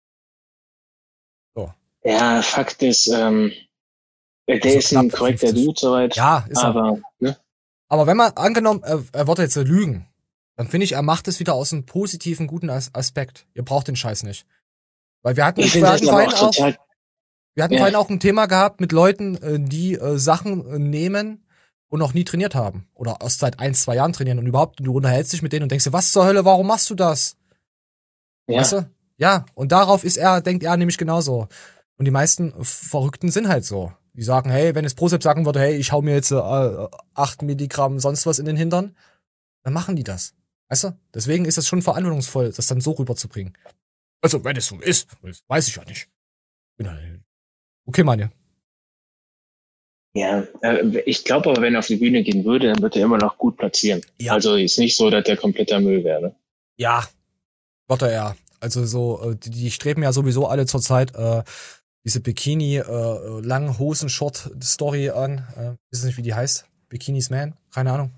So. Ja, Fakt ist, ähm, der Also ist ein knapp korrekter fünfzig. Dude soweit. Ja, ist er. aber, ne? Aber wenn man angenommen, er, er wollte jetzt lügen, dann finde ich, er macht es wieder aus einem positiven, guten As Aspekt. Ihr braucht den Scheiß nicht. Weil wir hatten, Ich wir finde das hatten aber vorhin auch auch, total, wir hatten Ja. vorhin auch ein Thema gehabt mit Leuten, äh, die äh, Sachen äh, nehmen und noch nie trainiert haben. Oder erst seit ein, zwei Jahren trainieren und überhaupt, du unterhältst dich mit denen und denkst dir, was zur Hölle, warum machst du das? ja. Weißt du? Ja, und darauf ist er, denkt er nämlich genauso. Und die meisten Verrückten sind halt so. Die sagen, hey, wenn es Proseps sagen würde, hey, ich hau mir jetzt äh, acht Milligramm sonst was in den Hintern, dann machen die das. Weißt du? Deswegen ist es schon verantwortungsvoll, das dann so rüberzubringen. Also, wenn es so ist, das weiß ich ja nicht. Bin halt- Okay, Manja. Ja, äh, ich glaube aber, wenn er auf die Bühne gehen würde, dann wird er immer noch gut platzieren. Ja. Also ist nicht so, dass der kompletter Müll wäre. Ja. Warte, ja. Also so, äh, die, die streben ja sowieso alle zurzeit äh, diese Bikini äh, langen Hosen Short Story an. Äh, weiß nicht, wie die heißt. Bikinis Man, keine Ahnung.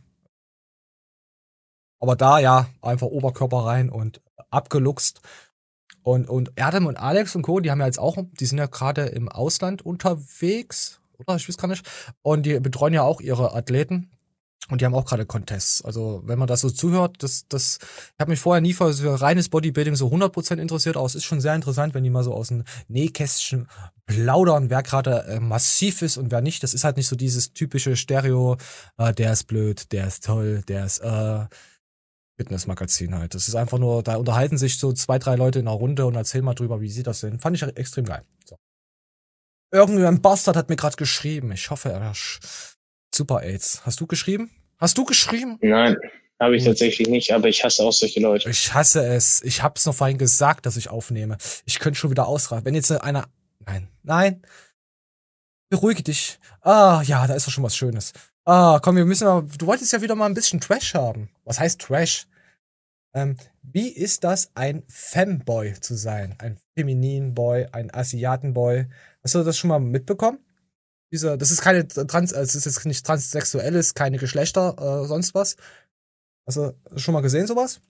Aber da ja einfach Oberkörper rein und abgeluchst. Und und Erdem und Alex und Co, die haben ja jetzt auch, die sind ja gerade im Ausland unterwegs, oder? Ich weiß gar nicht. Und die betreuen ja auch ihre Athleten. Und die haben auch gerade Contests. Also, wenn man das so zuhört, das, das, ich habe mich vorher nie für, für reines Bodybuilding so hundert Prozent interessiert, aber es ist schon sehr interessant, wenn die mal so aus dem Nähkästchen plaudern, wer gerade äh, massiv ist und wer nicht. Das ist halt nicht so dieses typische Stereo, äh, der ist blöd, der ist toll, der ist, äh, Fitnessmagazin halt. Das ist einfach nur, da unterhalten sich so zwei, drei Leute in einer Runde und erzählen mal drüber, wie sie das sehen. Fand ich extrem geil. So. Irgendein Bastard hat mir gerade geschrieben. Ich hoffe, er sch- Super AIDS. Hast du geschrieben? Hast du geschrieben? Nein, habe ich Hm. tatsächlich nicht, aber ich hasse auch solche Leute. Ich hasse es. Ich hab's noch vorhin gesagt, dass ich aufnehme. Ich könnte schon wieder ausraten. Wenn jetzt einer... Nein. Nein. Beruhige dich. Ah, ja, da ist doch schon was Schönes. Ah, komm, wir müssen mal, du wolltest ja wieder mal ein bisschen Trash haben. Was heißt Trash? Ähm, wie ist das, ein Femboy zu sein? Ein femininen Boy, ein Asiatenboy? Hast du das schon mal mitbekommen? Diese, das ist keine Trans, also es ist jetzt nicht transsexuelles, keine Geschlechter, äh, sonst was. Hast du schon mal gesehen, sowas?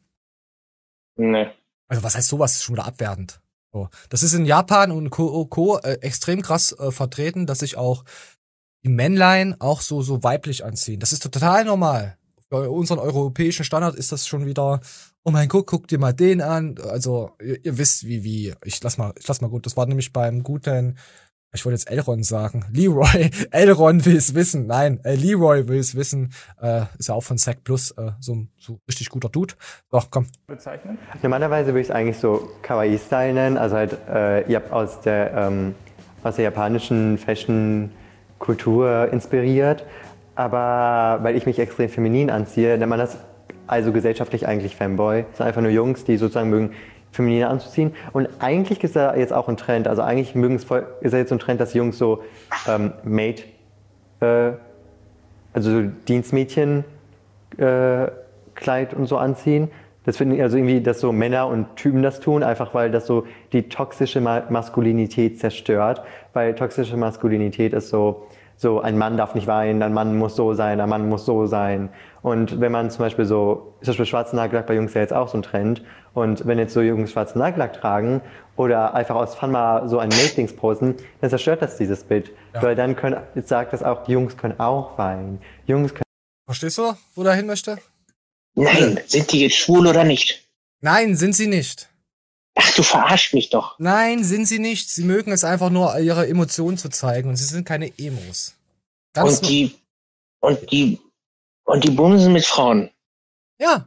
Nee. Also, was heißt sowas? Das ist schon wieder abwertend. So. Das ist in Japan und Co. Co äh, extrem krass äh, vertreten, dass sich auch die Männlein auch so, so weiblich anziehen. Das ist total normal. Bei unseren europäischen Standard ist das schon wieder, oh mein Gott, guck dir mal den an. Also, ihr, ihr wisst, wie, wie, ich lass mal, ich lass mal gut. Das war nämlich beim guten, ich wollte jetzt Elron sagen. Leroy. Elron will es wissen. Nein, äh, Leroy will es wissen. Äh, ist ja auch von Sack Plus, äh, so, so richtig guter Dude. Doch, komm. Bezeichnen? Normalerweise würde ich es eigentlich so Kawaii-Style nennen. Also halt, äh, ihr habt aus der, ähm, aus der japanischen Fashion-Kultur inspiriert. Aber weil ich mich extrem feminin anziehe, nennt man das also gesellschaftlich eigentlich Femboy. Das sind einfach nur Jungs, die sozusagen mögen, feminin anzuziehen. Und eigentlich ist da jetzt auch ein Trend, also eigentlich mögen es voll, ist ja jetzt so ein Trend, dass Jungs so ähm, Maid, äh, also so Dienstmädchen äh, Kleid und so anziehen. Das finden also irgendwie, dass so Männer und Typen das tun, einfach weil das so die toxische Ma- Maskulinität zerstört. Weil toxische Maskulinität ist so, so ein Mann darf nicht weinen, ein Mann muss so sein, ein Mann muss so sein. Und wenn man zum Beispiel so, zum Beispiel schwarzen Nagellack bei Jungs ja jetzt auch so ein Trend. Und wenn jetzt so Jungs schwarzen Nagellack tragen oder einfach aus Fun mal so ein Mate-Dings posten, dann zerstört das dieses Bild. Ja. Weil dann können, jetzt sagt das auch, die Jungs können auch weinen. Jungs können. Verstehst du, wo er hin möchte? Nein, sind die jetzt schwul oder nicht? Nein, sind sie nicht. Ach, du verarschst mich doch. Nein, sind sie nicht. Sie mögen es einfach nur, ihre Emotionen zu zeigen. Und sie sind keine Emos. Ganz und die, und die, und die bumsen mit Frauen. Ja.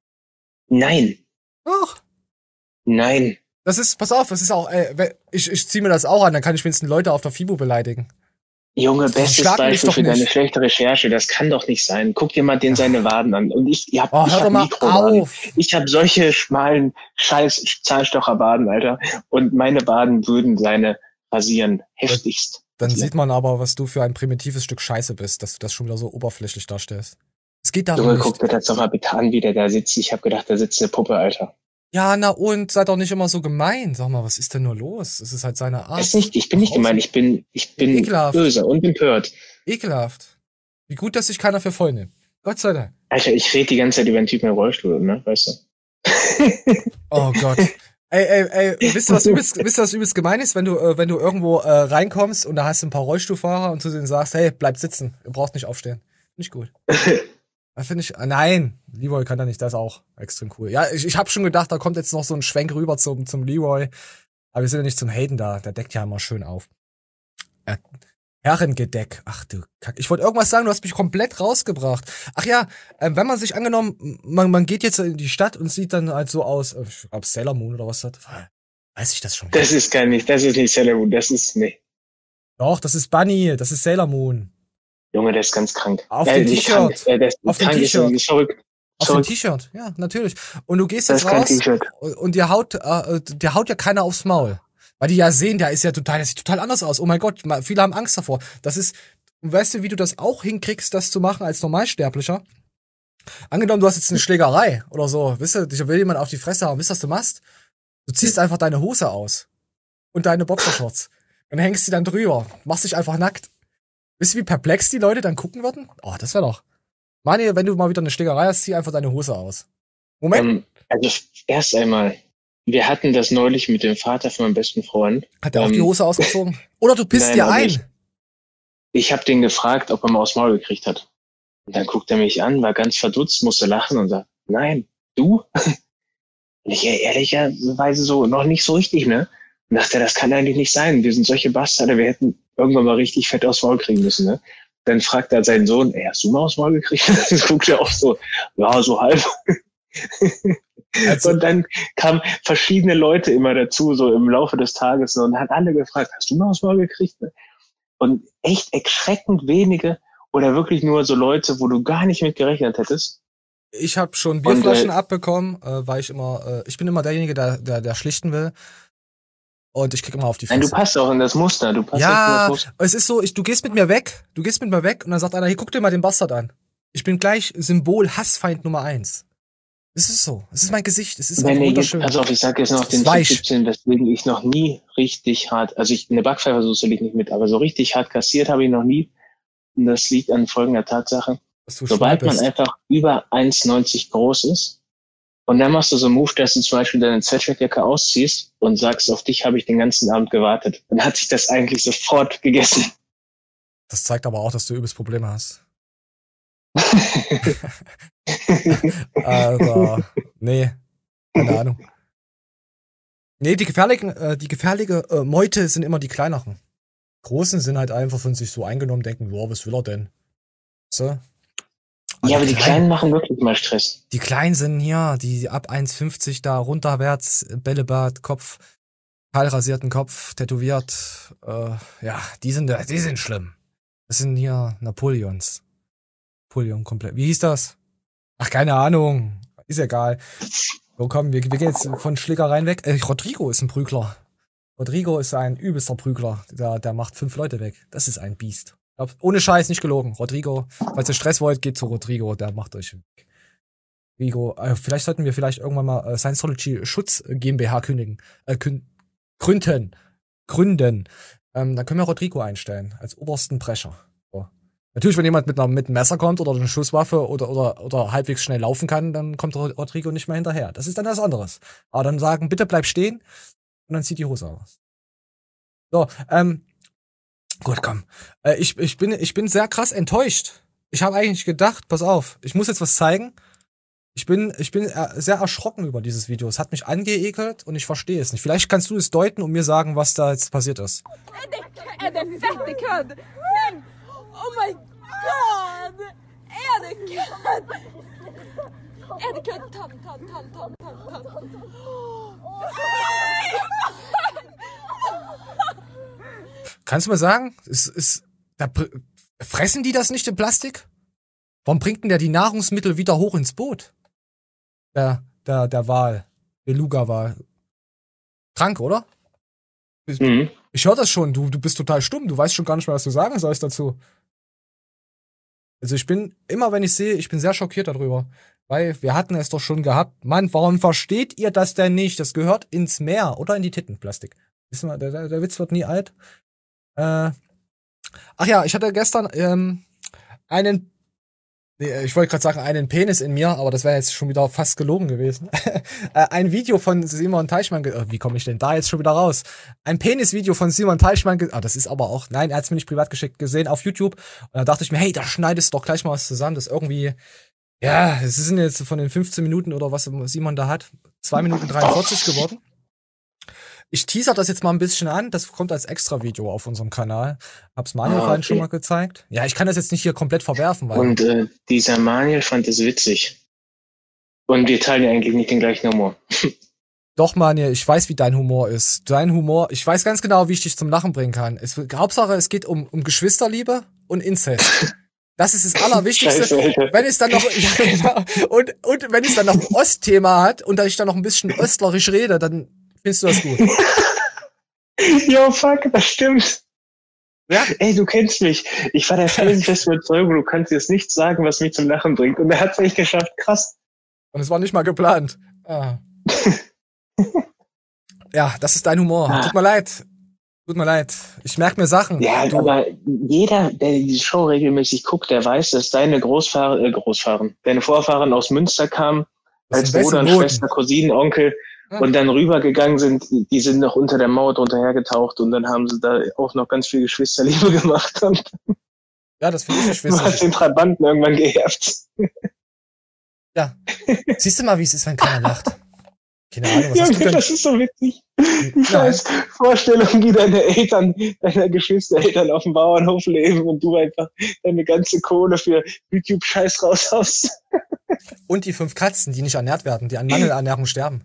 Nein. Doch. Nein. Das ist, pass auf, das ist auch, äh, ich, ich zieh mir das auch an, dann kann ich wenigstens Leute auf der FIBO beleidigen. Junge, bestes Schlag mich Beispiel doch für nicht. deine schlechte Recherche. Das kann doch nicht sein. Guck dir mal den seine Waden an. Und ich, ihr habt, Oh, ich hör hab doch mal Mikrowaden. auf. Ich habe solche schmalen scheiß Zahnstocherwaden, Alter. Und meine Waden würden seine rasieren. Heftigst. Dann Ja. sieht man aber, was du für ein primitives Stück Scheiße bist, dass du das schon wieder so oberflächlich darstellst. Es geht darum Junge, nicht. guck dir das doch mal bitte an, wie der da sitzt. Ich habe gedacht, da sitzt eine Puppe, Alter. Ja, na und, sei doch nicht immer so gemein. Sag mal, was ist denn nur los? Es ist halt seine Art. Ist nicht, ich bin nicht gemein, ich bin, ich bin Ekelhaft. böse und empört. Ekelhaft. Wie gut, dass sich keiner für voll nimmt. Gott sei Dank. Alter, ich rede die ganze Zeit über einen Typen im Rollstuhl, ne? Weißt du? Oh Gott. Ey, ey, ey, wisst ihr, was übelst, wisst ihr, was übelst gemein ist, wenn du, äh, wenn du irgendwo äh, reinkommst und da hast du ein paar Rollstuhlfahrer und zu denen sagst, hey, bleib sitzen, ihr braucht nicht aufstehen. Nicht gut. Da finde ich, äh, nein, Leroy kann da nicht, das ist auch extrem cool. Ja, ich, ich habe schon gedacht, da kommt jetzt noch so ein Schwenk rüber zum, zum Leroy. Aber wir sind ja nicht zum Hayden da, der deckt ja immer schön auf. Äh, Herrengedeck. Ach du Kack. Ich wollte irgendwas sagen, du hast mich komplett rausgebracht. Ach ja, äh, wenn man sich angenommen, man, man geht jetzt in die Stadt und sieht dann halt so aus, äh, ich glaub Sailor Moon oder was das? Weiß ich das schon? Das ist gar nicht, das ist nicht Sailor Moon, das ist, nee. Doch, das ist Bunny, das ist Sailor Moon. Junge, der ist ganz krank. Auf ja, dem nicht T-Shirt. krank, äh, der ist Auf dem krank, T-Shirt. Ist, ist verrückt. Auf dem T-Shirt, ja, natürlich. Und du gehst Das jetzt ist kein raus T-Shirt. und dir haut, äh, dir haut ja keiner aufs Maul. Weil die ja sehen, der ist ja total, der sieht total anders aus. Oh mein Gott, ma- viele haben Angst davor. Das ist, und weißt du, wie du das auch hinkriegst, das zu machen als Normalsterblicher? Angenommen, du hast jetzt eine Schlägerei oder so, wisst ihr, dich will jemand auf die Fresse haben, wisst ihr, was du machst? Du ziehst einfach deine Hose aus. Und deine Boxershorts. Und hängst die dann drüber. Machst dich einfach nackt. Wisst ihr, wie perplex die Leute dann gucken würden? Oh, das wäre doch. Mani, wenn du mal wieder eine Schlägerei hast, zieh einfach deine Hose aus. Moment. Ähm, also erst einmal, wir hatten das neulich mit dem Vater von meinem besten Freund. Hat er auch ähm, die Hose ausgezogen? Oder du pisst nein, dir aber ein. Ich, ich habe den gefragt, ob er mal aufs Maul gekriegt hat. Und dann guckt er mich an, war ganz verdutzt, musste lachen und sagt, nein, du? Und ich ehrlicherweise so, noch nicht so richtig, ne? Und dachte, das kann eigentlich nicht sein. Wir sind solche Bastarde, wir hätten irgendwann mal richtig fett aufs Maul kriegen müssen, ne? Dann fragt er seinen Sohn, ey, hast du mal aufs Maul gekriegt? Dann guckt er auch so, ja, so halb. Also, Und dann kamen verschiedene Leute immer dazu, so im Laufe des Tages, und hat alle gefragt, hast du mal aufs Maul gekriegt? Und echt erschreckend wenige oder wirklich nur so Leute, wo du gar nicht mit gerechnet hättest. ich habe schon Bierflaschen Und, äh, abbekommen, äh, weil ich immer, äh, ich bin immer derjenige, der, der, der schlichten will. Und ich krieg immer auf die Nein, Fresse. du passt auch in das Muster. Du passt Ja, in das Muster. es ist so, ich, du gehst mit mir weg, du gehst mit mir weg und dann sagt einer, hier, guck dir mal den Bastard an. Ich bin gleich Symbol Hassfeind Nummer eins. Es ist so, es ist mein Gesicht, es ist Wenn einfach ihr wunderschön. jetzt, pass auf, ich sag jetzt noch Es den ist weich. Tipp siebzehn, weswegen ich noch nie richtig hart, also ich, eine Backpfeifersoße liegt nicht mit, aber so richtig hart kassiert habe ich noch nie. Und das liegt an folgender Tatsache. Dass du Sobald schmal man bist. einfach über eins neunzig groß ist und dann machst du so einen Move, dass du zum Beispiel deine Sweatshirtjacke ausziehst und sagst, auf dich habe ich den ganzen Abend gewartet. Dann hat sich das eigentlich sofort gegessen. Das zeigt aber auch, dass du übelst Probleme hast. Also, nee, keine Ahnung. Nee, die gefährlichen, äh, die gefährliche äh, Meute sind immer die kleineren. Großen sind halt einfach von sich so eingenommen, denken, wow, was will er denn? So. Ja, aber die Kleinen machen wirklich mal Stress. Die Kleinen sind hier, die ab eins fünfzig da runterwärts, Bällebad, Kopf, kahlrasierten Kopf, tätowiert, äh, ja, die sind, die sind schlimm. Das sind hier Napoleons. Napoleon komplett. Wie hieß das? Ach, keine Ahnung. Ist egal. So, komm, wir, wir gehen jetzt von Schlägereien weg. Äh, Rodrigo ist ein Prügler. Rodrigo ist ein übelster Prügler. Der, der macht fünf Leute weg. Das ist ein Biest. Glaub, ohne Scheiß, nicht gelogen. Rodrigo, falls ihr Stress wollt, geht zu Rodrigo. Der macht euch weg. Rodrigo, äh, vielleicht sollten wir vielleicht irgendwann mal äh, Scientology Schutz GmbH kündigen. Äh, kün gründen. Gründen. Ähm, dann können wir Rodrigo einstellen. Als obersten Prescher. So. Natürlich, wenn jemand mit, einer, mit einem Messer kommt oder eine Schusswaffe oder, oder, oder halbwegs schnell laufen kann, dann kommt Rodrigo nicht mehr hinterher. Das ist dann was anderes. Aber dann sagen, bitte bleib stehen und dann zieht die Hose aus. So, ähm, gut, komm. Äh, ich, ich, bin, ich bin sehr krass enttäuscht. Ich habe eigentlich gedacht, pass auf, ich muss jetzt was zeigen. Ich bin, ich bin sehr erschrocken über dieses Video. Es hat mich angeekelt und ich verstehe es nicht. Vielleicht kannst du es deuten und mir sagen, was da jetzt passiert ist. Är det fett i kund? Men, oh my god! Är det kund? Är det kund? Ta den, ta den, ta den, ta den, ta den, ta den. Kannst du mir sagen, ist, ist, da, fressen die das nicht in Plastik? Warum bringt denn der die Nahrungsmittel wieder hoch ins Boot? Der, der, der Wal, Beluga-Wal. Krank, oder? Ich, mhm. ich höre das schon, du, du bist total stumm, du weißt schon gar nicht mehr, was du sagen sollst dazu. Also ich bin, immer wenn ich sehe, ich bin sehr schockiert darüber. Weil wir hatten es doch schon gehabt. Mann, warum versteht ihr das denn nicht? Das gehört ins Meer oder in die Titten, Plastik. Wissen wir, der, der, der Witz wird nie alt. Äh, ach ja, ich hatte gestern ähm, einen, nee, ich wollte gerade sagen, einen Penis in mir, aber das wäre jetzt schon wieder fast gelogen gewesen. äh, ein Video von Simon Teichmann, ge- äh, wie komme ich denn da jetzt schon wieder raus? Ein Penis-Video von Simon Teichmann, ge- ah, das ist aber auch, nein, er hat es mir nicht privat geschickt, gesehen auf YouTube. Und da dachte ich mir, hey, da schneidest du doch gleich mal was zusammen, das irgendwie, ja, es sind jetzt von den fünfzehn Minuten oder was Simon da hat, zwei Minuten dreiundvierzig geworden. Ich teaser das jetzt mal ein bisschen an. Das kommt als Extra-Video auf unserem Kanal. Hab's Manuel Ah, vorhin okay. schon mal gezeigt. Ja, ich kann das jetzt nicht hier komplett verwerfen, weil. Und äh, dieser Manuel fand es witzig. Und wir teilen ja eigentlich nicht den gleichen Humor. Doch, Manuel, ich weiß, wie dein Humor ist. Dein Humor, ich weiß ganz genau, wie ich dich zum Lachen bringen kann. Es, Hauptsache, es geht um, um Geschwisterliebe und Inzest. Das ist das Allerwichtigste. Scheiße, Alter. Wenn es dann noch, ja, genau. und, und wenn es dann noch ein Ostthema hat und da ich dann noch ein bisschen östlerisch rede, dann findest du das gut. Jo, fuck, das stimmt. Ja? Ey, du kennst mich. Ich war der felsenfesten Überzeugung, du kannst jetzt nichts sagen, was mich zum Lachen bringt. Und er hat es echt geschafft. Krass. Und es war nicht mal geplant. Ah. Ja, das ist dein Humor. Ah. Tut mir leid. Tut mir leid. Ich merke mir Sachen. Ja, Du- aber jeder, der diese Show regelmäßig guckt, der weiß, dass deine Großfahren, äh, Großfahren, deine Vorfahren aus Münster kamen, Das als sind Bruder und Wesselnoten. Schwester, Cousinen, Onkel Ja. und dann rübergegangen sind. Die sind noch unter der Mauer drunter hergetaucht und dann haben sie da auch noch ganz viel Geschwisterliebe gemacht und Ja, das finde ich nicht du hast witzig. den Trabanten irgendwann geerbt. Ja. Siehst du mal, wie es ist, wenn keiner lacht? Keine Ahnung, was hast du Junge, denn? das ist so witzig. Die Nein. scheiß Vorstellung, wie deine Eltern, deine Geschwistereltern auf dem Bauernhof leben und du einfach deine ganze Kohle für YouTube-Scheiß raushaust. Und die fünf Katzen, die nicht ernährt werden, die an Mangelernährung sterben.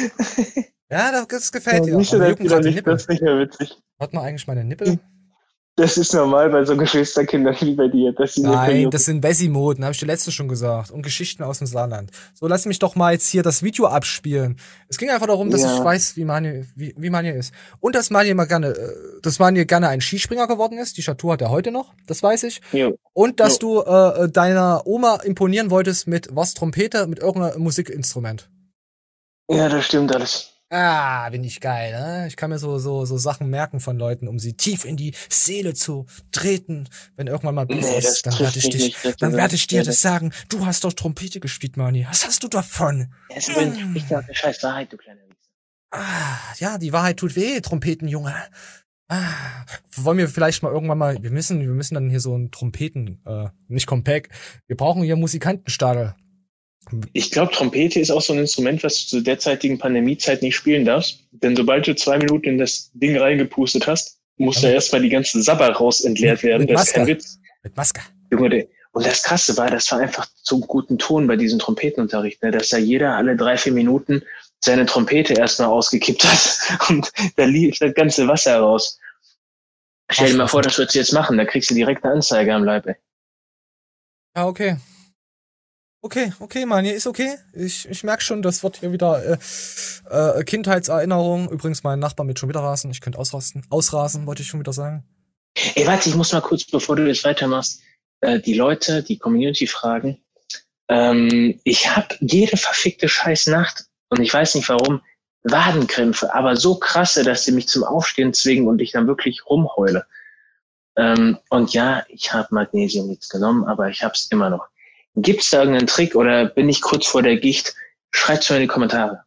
Ja, das gefällt dir. Siehst du, Aber das jucken ist wieder gerade die nicht, Nippel. das ist nicht mehr witzig. Hat man eigentlich meine Nippel? Das ist normal bei so Geschwisterkindern wie bei dir. Dass sie Nein, das sind Wessi-Moden, habe ich dir letzte schon gesagt. Und Geschichten aus dem Saarland. So, lass mich doch mal jetzt hier das Video abspielen. Es ging einfach darum, dass ja. ich weiß, wie Manje, wie, wie Manje ist. Und dass Manje mal gerne, dass Manje gerne ein Skispringer geworden ist. Die Statur hat er heute noch, das weiß ich. Jo. Und dass jo. du äh, deiner Oma imponieren wolltest mit was, Trompete, mit irgendeinem Musikinstrument. Ja, das stimmt alles. Ah, bin ich geil, ne? Ich kann mir so, so, so Sachen merken von Leuten, um sie tief in die Seele zu treten. Wenn irgendwann mal Beef nee, ist, dann werde ich dich, nicht, dann werde ich dir das sagen. Du hast doch Trompete gespielt, Mani. Was hast du davon? Das ist mm. nicht eine scheiß Wahrheit, du kleiner Wichser. Ah, ja, die Wahrheit tut weh, Trompetenjunge. Ah, wollen wir vielleicht mal irgendwann mal, wir müssen, wir müssen dann hier so einen Trompeten, äh, nicht Compact. Wir brauchen hier Musikantenstadel. Ich glaube, Trompete ist auch so ein Instrument, was du zur derzeitigen Pandemiezeit nicht spielen darfst. Denn sobald du zwei Minuten in das Ding reingepustet hast, muss ja erstmal die ganze Sabber rausentleert werden. Mit das Maske. ist kein Witz. Mit Maske. Und das Krasse war, das war einfach zum guten Ton bei diesem Trompetenunterricht, ne? Dass da jeder alle drei, vier Minuten seine Trompete erstmal ausgekippt hat und da lief das ganze Wasser raus. Stell dir mal vor, das würdest du jetzt machen, da kriegst du direkt eine Anzeige am Leib, ey. Ja, okay. Okay, okay, Mann, ist okay. Ich, ich merke schon, das wird hier wieder äh, äh, Kindheitserinnerung. Übrigens, mein Nachbar mit schon wieder rasen. Ich könnte ausrasten. Ausrasen, wollte ich schon wieder sagen. Ey, warte, ich muss mal kurz, bevor du jetzt weitermachst, äh, die Leute, die Community fragen. Ähm, ich habe jede verfickte scheiß Nacht, und ich weiß nicht warum, Wadenkrämpfe, aber so krasse, dass sie mich zum Aufstehen zwingen und ich dann wirklich rumheule. Ähm, und ja, ich habe Magnesium jetzt genommen, aber ich habe es immer noch. Gibt's da irgendeinen Trick oder bin ich kurz vor der Gicht? Schreibt's mir in die Kommentare.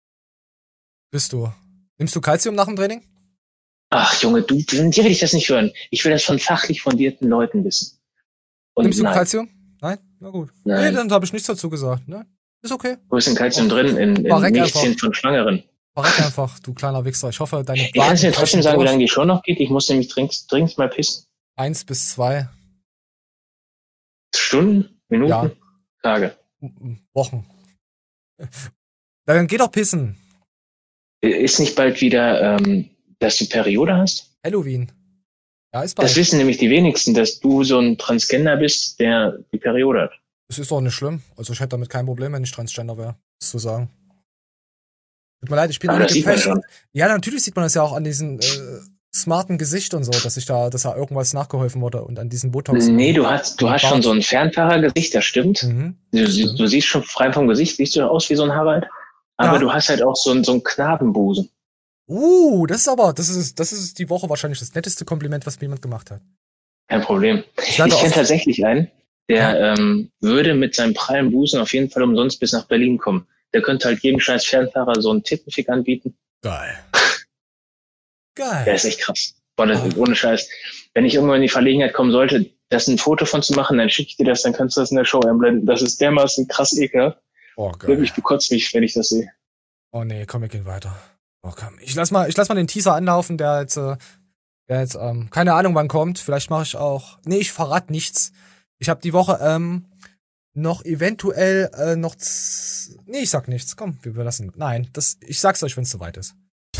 Bist du? Nimmst du Kalzium nach dem Training? Ach Junge, du, dir will ich das nicht hören. Ich will das von fachlich fundierten Leuten wissen. Und Nimmst du nein. Kalzium? Nein? Na gut. Nein. Nee, dann habe ich nichts dazu gesagt. Ne? Ist okay. Wo ist denn Kalzium oh. drin? In, in Milchzähnen von Schwangeren. Verreck einfach, du kleiner Wichser. Ich hoffe, deine Ich kann dir trotzdem sagen, wie lange die Show noch geht. Ich muss nämlich dringend, dringend mal pissen. Eins bis zwei. Stunden? Minuten? Ja. Tage? Wochen. Dann geh doch pissen. Ist nicht bald wieder, ähm, dass du Periode hast? Halloween. Ja, ist bald. Das wissen nämlich die wenigsten, dass du so ein Transgender bist, der die Periode hat. Das ist doch nicht schlimm. Also ich hätte damit kein Problem, wenn ich Transgender wäre, das zu sagen. Tut mir leid, ich bin Aber das sieht man schon. Ja, natürlich sieht man das ja auch an diesen äh, smarten Gesicht und so, dass ich da, dass da irgendwas nachgeholfen wurde und an diesen Botox. Nee, du hast, du hast schon so ein Fernfahrergesicht, das stimmt. Mhm, du, das stimmt. Du siehst schon frei vom Gesicht, siehst du aus wie so ein Harald. Aber ja. Du hast halt auch so ein, so ein Knabenbusen. Uh, das ist aber, das ist, das ist die Woche wahrscheinlich das netteste Kompliment, was mir jemand gemacht hat. Kein Problem. Ich, ich kenne tatsächlich einen, der ja. ähm, würde mit seinem prallen Busen auf jeden Fall umsonst bis nach Berlin kommen. Der könnte halt jedem scheiß Fernfahrer so einen Tittenfick anbieten. Geil. Geil. Der ist echt krass. Boah, das ist ohne Scheiß. Wenn ich irgendwann in die Verlegenheit kommen sollte, das ein Foto von zu machen, dann schicke ich dir das, dann kannst du das in der Show einblenden. Das ist dermaßen krass ekelhaft. Oh, geil. Wirklich bekotzt mich, wenn ich das sehe. Oh nee, komm, wir gehen weiter. Oh, komm. Ich lass mal, ich lass mal den Teaser anlaufen, der jetzt, äh, der jetzt, ähm, keine Ahnung wann kommt. Vielleicht mache ich auch. Nee, ich verrate nichts. Ich habe die Woche, ähm, noch eventuell, äh, noch, z- nee, ich sag nichts. Komm, wir überlassen. Nein, das, ich sag's euch, wenn es soweit ist.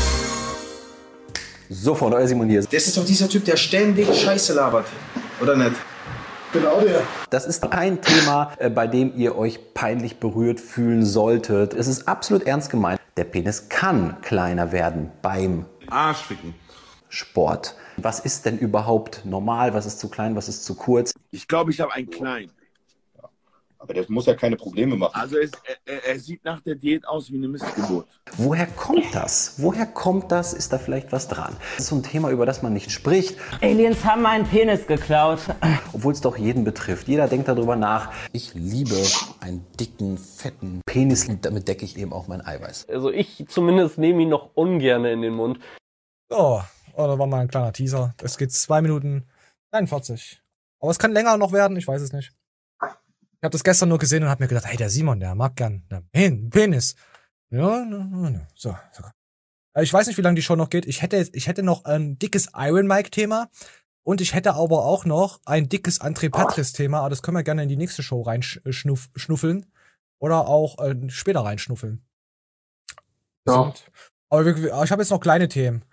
Sofort, euer Simon hier. Das ist doch dieser Typ, der ständig Scheiße labert. Oder nicht? Genau der. Das ist ein Thema, äh, bei dem ihr euch peinlich berührt fühlen solltet. Es ist absolut ernst gemeint. Der Penis kann kleiner werden beim Arschficken. Sport. Was ist denn überhaupt normal? Was ist zu klein? Was ist zu kurz? Ich glaube, ich habe einen kleinen. Aber das muss ja keine Probleme machen. Also es, er, er sieht nach der Diät aus wie eine Missgeburt. Woher kommt das? Woher kommt das? Ist da vielleicht was dran? Das ist so ein Thema, über das man nicht spricht. Aliens haben meinen Penis geklaut. Obwohl es doch jeden betrifft. Jeder denkt darüber nach. Ich liebe einen dicken, fetten Penis. Und damit decke ich eben auch mein Eiweiß. Also ich zumindest nehme ihn noch ungern in den Mund. Oh, oh, da war mal ein kleiner Teaser. Es geht zwei Minuten einundvierzig. Aber es kann länger noch werden, ich weiß es nicht. Ich habe das gestern nur gesehen und habe mir gedacht, hey, der Simon, der mag gern einen Penis. Ja, ja, ja. So, so. Ich weiß nicht, wie lange die Show noch geht. Ich hätte, ich hätte noch ein dickes Iron Mike-Thema und ich hätte aber auch noch ein dickes André Patris-Thema. Aber das können wir gerne in die nächste Show reinschnuffeln oder auch äh, später reinschnuffeln. Ja. Und, aber wir, ich habe jetzt noch kleine Themen.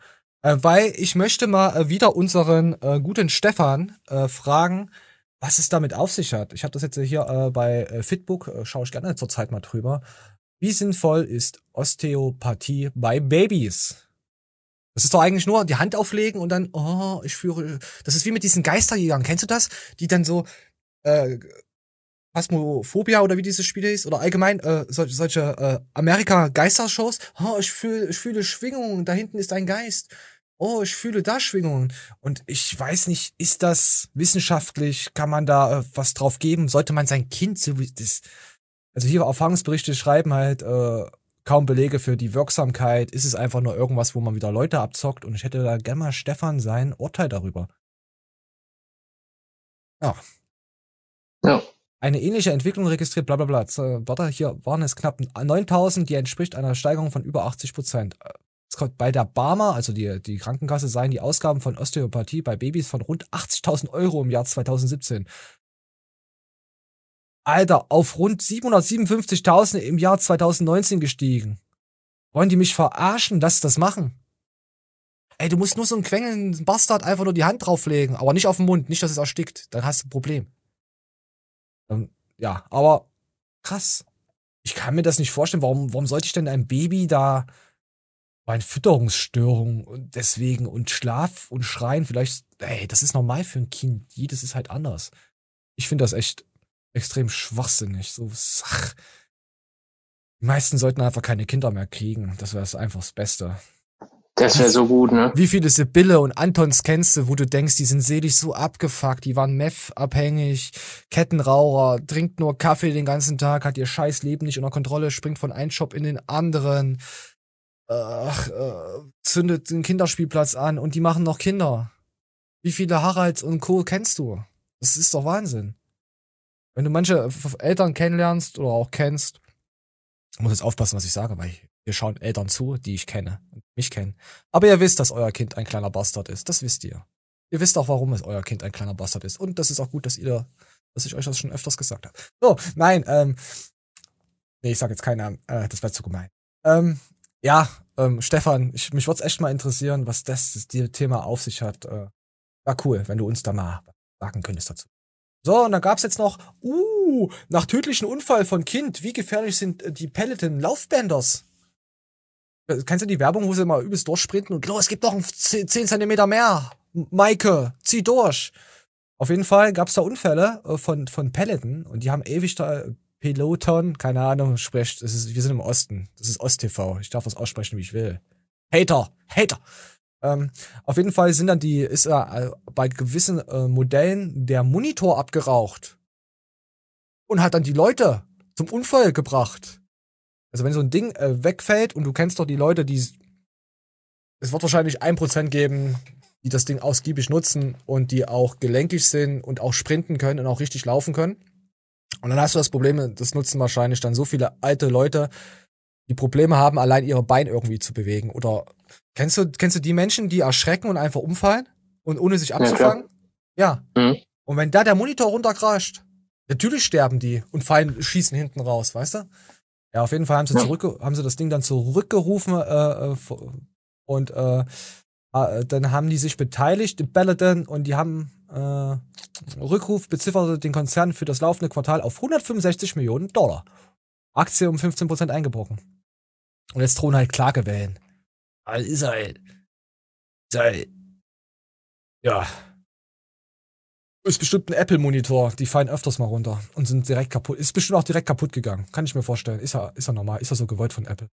Äh, weil ich möchte mal äh, wieder unseren äh, guten Stefan äh, fragen, was es damit auf sich hat. Ich habe das jetzt hier äh, bei äh, Fitbook, äh, schaue ich gerne zurzeit mal drüber. Wie sinnvoll ist Osteopathie bei Babys? Das ist doch eigentlich nur die Hand auflegen und dann, oh, ich führe, das ist wie mit diesen Geisterjägern, kennst du das? Die dann so, äh, Phasmophobia oder wie dieses Spiel ist, oder allgemein äh, solche, solche äh, Amerika-Geistershows. Oh, ich fühle ich fühle Schwingungen, da hinten ist ein Geist. Oh, ich fühle da Schwingungen. Und ich weiß nicht, ist das wissenschaftlich, kann man da äh, was drauf geben? Sollte man sein Kind so wie das, also hier Erfahrungsberichte schreiben halt äh, kaum Belege für die Wirksamkeit. Ist es einfach nur irgendwas, wo man wieder Leute abzockt? Und ich hätte da gerne mal Stefan sein Urteil darüber. Ja. Ja. Eine ähnliche Entwicklung registriert, bla bla bla. So, warte, hier waren es knapp neuntausend, die entspricht einer Steigerung von über achtzig Prozent. Bei der Barmer, also die, die Krankenkasse, seien die Ausgaben von Osteopathie bei Babys von rund achtzigtausend Euro im Jahr zweitausendsiebzehn. Alter, auf rund siebenhundertsiebenundfünfzigtausend im Jahr zweitausendneunzehn gestiegen. Wollen die mich verarschen? Lass das machen. Ey, du musst nur so einen quengelnden Bastard einfach nur die Hand drauflegen, aber nicht auf den Mund, nicht, dass es erstickt. Dann hast du ein Problem. Ähm, ja, aber krass. Ich kann mir das nicht vorstellen. Warum, warum sollte ich denn ein Baby da bei Fütterungsstörungen und deswegen und Schlaf und Schreien vielleicht, ey, das ist normal für ein Kind. Jedes ist halt anders. Ich finde das echt extrem schwachsinnig. So, ach. Die meisten sollten einfach keine Kinder mehr kriegen. Das wäre einfach das Beste. Das wäre so gut, ne? Wie viele Sibylle und Antons kennst du, wo du denkst, die sind selig so abgefuckt, die waren Meth-abhängig, Kettenraucher, trinkt nur Kaffee den ganzen Tag, hat ihr scheiß Leben nicht unter Kontrolle, springt von einem Shop in den anderen, ach, äh, zündet den Kinderspielplatz an und die machen noch Kinder. Wie viele Haralds und Co. kennst du? Das ist doch Wahnsinn. Wenn du manche Eltern kennenlernst oder auch kennst, ich muss jetzt aufpassen, was ich sage, weil hier schauen Eltern zu, die ich kenne und mich kennen. Aber ihr wisst, dass euer Kind ein kleiner Bastard ist. Das wisst ihr. Ihr wisst auch, warum es euer Kind ein kleiner Bastard ist. Und das ist auch gut, dass ihr, dass ich euch das schon öfters gesagt habe. So, nein, ähm, nee, ich sag jetzt keinen Namen, äh, das wäre zu gemein. Ähm, ja, ähm, Stefan, ich, mich würde es echt mal interessieren, was das, das die Thema auf sich hat. Äh, war cool, wenn du uns da mal sagen könntest dazu. So, und dann gab's jetzt noch, uh, nach tödlichen Unfall von Kind, wie gefährlich sind äh, die Peloton-Laufbänders? Kennst du die Werbung, wo sie mal übelst durchsprinten und los, es gibt noch zehn Zentimeter mehr. Maike, zieh durch. Auf jeden Fall gab's da Unfälle äh, von, von Peloton und die haben ewig da, äh, Peloton, keine Ahnung, spricht, es ist, wir sind im Osten. Das ist Ost-T V. Ich darf das aussprechen, wie ich will. Hater, Hater. Ähm, auf jeden Fall sind dann die, ist äh, bei gewissen äh, Modellen der Monitor abgeraucht und hat dann die Leute zum Unfall gebracht. Also wenn so ein Ding äh, wegfällt und du kennst doch die Leute, die, es wird wahrscheinlich ein Prozent geben, die das Ding ausgiebig nutzen und die auch gelenkig sind und auch sprinten können und auch richtig laufen können. Und dann hast du das Problem, das nutzen wahrscheinlich dann so viele alte Leute, die Probleme haben, allein ihre Beine irgendwie zu bewegen. Oder kennst du, kennst du die Menschen, die erschrecken und einfach umfallen und ohne sich abzufangen? Ja. ja. Mhm. Und wenn da der Monitor runterkrascht, natürlich sterben die und fallen, schießen hinten raus, weißt du? Ja, auf jeden Fall haben sie, ja. zurück, haben sie das Ding dann zurückgerufen äh, und äh, dann haben die sich beteiligt, die Peloton, und die haben äh, Rückruf bezifferte den Konzern für das laufende Quartal auf hundertfünfundsechzig Millionen Dollar. Aktie um fünfzehn Prozent eingebrochen. Und jetzt drohen halt Klagewellen. Also ist halt, ist halt, ja, ist bestimmt ein Apple-Monitor, die fallen öfters mal runter und sind direkt kaputt. Ist bestimmt auch direkt kaputt gegangen. Kann ich mir vorstellen. Ist ja, ist ja normal. Ist ja so gewollt von Apple.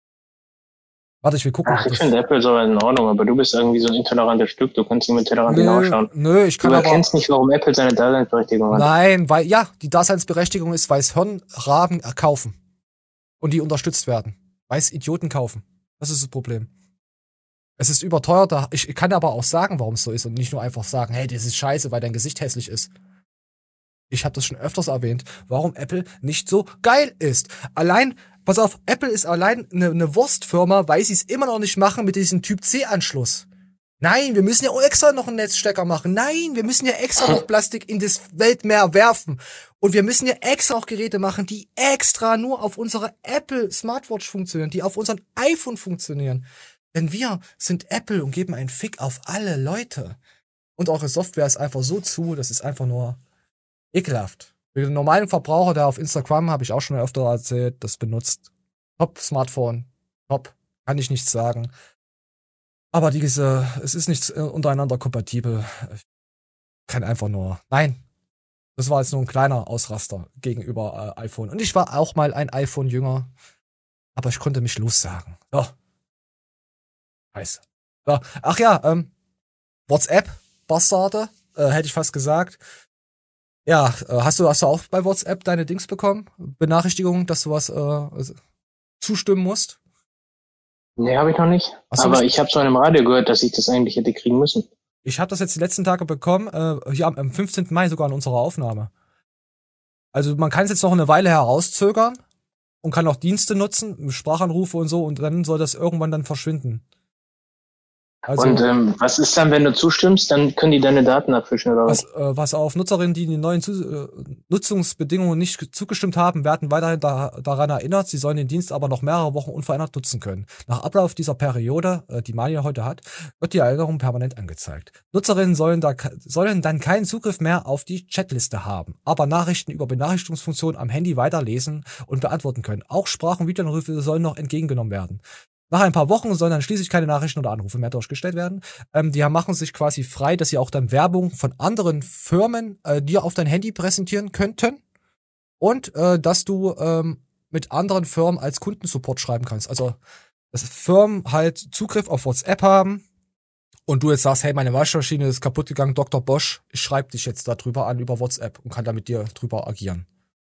Warte, ich will gucken. Ach, ich finde Apple so in Ordnung, aber du bist irgendwie so ein intolerantes Stück. Du kannst nicht mit Tellerrand hinausschauen. Nö, ich kann du aber... Du erkennst nicht, warum Apple seine Daseinsberechtigung hat. Nein, weil, ja, die Daseinsberechtigung ist, weil es Hirnraben kaufen. Und die unterstützt werden. Weil es Idioten kaufen. Das ist das Problem. Es ist überteuert. Ich kann aber auch sagen, warum es so ist und nicht nur einfach sagen, hey, das ist scheiße, weil dein Gesicht hässlich ist. Ich habe das schon öfters erwähnt, warum Apple nicht so geil ist. Allein, pass auf, Apple ist allein eine, eine Wurstfirma, weil sie es immer noch nicht machen mit diesem Typ-C-Anschluss. Nein, wir müssen ja auch extra noch einen Netzstecker machen. Nein, wir müssen ja extra noch Plastik in das Weltmeer werfen. Und wir müssen ja extra auch Geräte machen, die extra nur auf unserer Apple Smartwatch funktionieren, die auf unserem iPhone funktionieren. Denn wir sind Apple und geben einen Fick auf alle Leute. Und eure Software ist einfach so zu, das ist einfach nur ekelhaft. Für den normalen Verbraucher, der auf Instagram, habe ich auch schon öfter erzählt, das benutzt. Top-Smartphone, top, kann ich nichts sagen. Aber diese, es ist nicht untereinander kompatibel. Ich kann einfach nur, nein. Das war jetzt nur ein kleiner Ausraster gegenüber äh, iPhone. Und ich war auch mal ein iPhone-Jünger. Aber ich konnte mich lossagen. So. Scheiße. So. Ach ja, ähm, WhatsApp, Bastarde, äh, hätte ich fast gesagt. Ja, äh, hast du, hast du auch bei WhatsApp deine Dings bekommen? Benachrichtigungen, dass du was äh, zustimmen musst? Nee, habe ich noch nicht. Hast du Aber nicht? ich habe so im Radio gehört, dass ich das eigentlich hätte kriegen müssen. Ich habe das jetzt die letzten Tage bekommen, äh, hier am, am fünfzehnten Mai sogar in unserer Aufnahme. Also man kann es jetzt noch eine Weile herauszögern und kann auch Dienste nutzen, Sprachanrufe und so, und dann soll das irgendwann dann verschwinden. Also, und ähm, was ist dann, wenn du zustimmst? Dann können die deine Daten abfischen, oder was? Was, äh, was auf Nutzerinnen, die den neuen Zu äh, Nutzungsbedingungen nicht zugestimmt haben, werden weiterhin da daran erinnert, sie sollen den Dienst aber noch mehrere Wochen unverändert nutzen können. Nach Ablauf dieser Periode, äh, die Mania heute hat, wird die Erinnerung permanent angezeigt. Nutzerinnen sollen, da, sollen dann keinen Zugriff mehr auf die Chatliste haben, aber Nachrichten über Benachrichtigungsfunktionen am Handy weiterlesen und beantworten können. Auch Sprach- und Videoanrufe sollen noch entgegengenommen werden. Nach ein paar Wochen sollen dann schließlich keine Nachrichten oder Anrufe mehr durchgestellt werden. Ähm, die machen sich quasi frei, dass sie auch dann Werbung von anderen Firmen äh, dir auf dein Handy präsentieren könnten. Und äh, dass du ähm, mit anderen Firmen als Kundensupport schreiben kannst. Also, dass Firmen halt Zugriff auf WhatsApp haben und du jetzt sagst, hey, meine Waschmaschine ist kaputt gegangen, Doktor Bosch, ich schreibe dich jetzt darüber an über WhatsApp und kann da mit dir drüber agieren.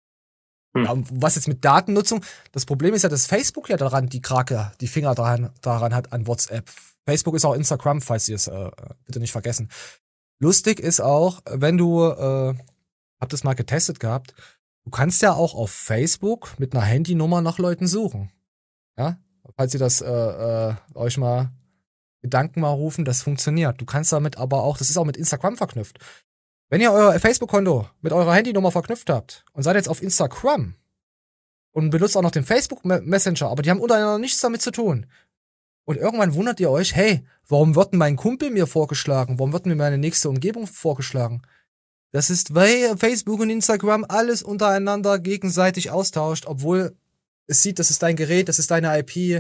Ja, was jetzt mit Datennutzung, das Problem ist ja, dass Facebook ja daran die Krake, die Finger daran, daran hat an WhatsApp. Facebook ist auch Instagram, falls ihr es äh, bitte nicht vergessen. Lustig ist auch, wenn du, äh, hab das mal getestet gehabt, du kannst ja auch auf Facebook mit einer Handynummer nach Leuten suchen. Ja, falls ihr das äh, äh, euch mal Gedanken mal rufen, das funktioniert. Du kannst damit aber auch, das ist auch mit Instagram verknüpft. Wenn ihr euer Facebook-Konto mit eurer Handynummer verknüpft habt und seid jetzt auf Instagram und benutzt auch noch den Facebook-Messenger, aber die haben untereinander nichts damit zu tun. Und irgendwann wundert ihr euch, hey, warum wird denn mein Kumpel mir vorgeschlagen? Warum wird mir meine nächste Umgebung vorgeschlagen? Das ist, weil Facebook und Instagram alles untereinander gegenseitig austauscht, obwohl es sieht, das ist dein Gerät, das ist deine I P.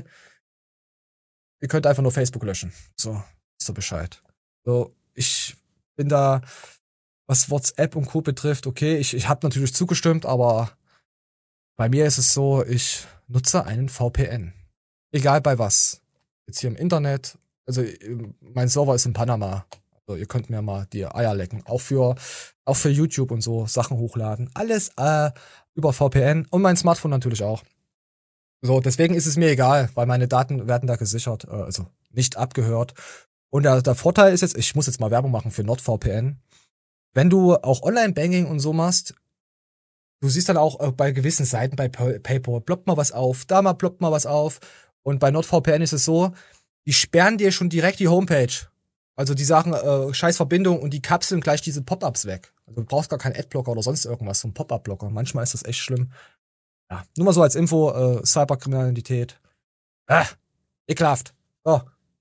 Ihr könnt einfach nur Facebook löschen. So, ist so Bescheid. So, ich bin da, was WhatsApp und Co. betrifft, okay, ich, ich habe natürlich zugestimmt, aber bei mir ist es so, ich nutze einen V P N. Egal bei was. Jetzt hier im Internet, also mein Server ist in Panama. Also ihr könnt mir mal die Eier lecken. Auch für, auch für YouTube und so Sachen hochladen. Alles äh, über V P N und mein Smartphone natürlich auch. So, deswegen ist es mir egal, weil meine Daten werden da gesichert, äh, also nicht abgehört. Und der, der Vorteil ist jetzt, ich muss jetzt mal Werbung machen für NordVPN. Wenn du auch Online-Banking und so machst, du siehst dann auch bei gewissen Seiten, bei PayPal, ploppt mal was auf, da mal ploppt mal was auf. Und bei NordVPN ist es so, die sperren dir schon direkt die Homepage. Also die sagen, äh, scheiß Verbindung, und die kapseln gleich diese Pop-Ups weg. Also du brauchst gar keinen Adblocker oder sonst irgendwas, so ein Pop-Up-Blocker. Manchmal ist das echt schlimm. Ja, nur mal so als Info, äh, Cyberkriminalität. Ah, ekelhaft. So.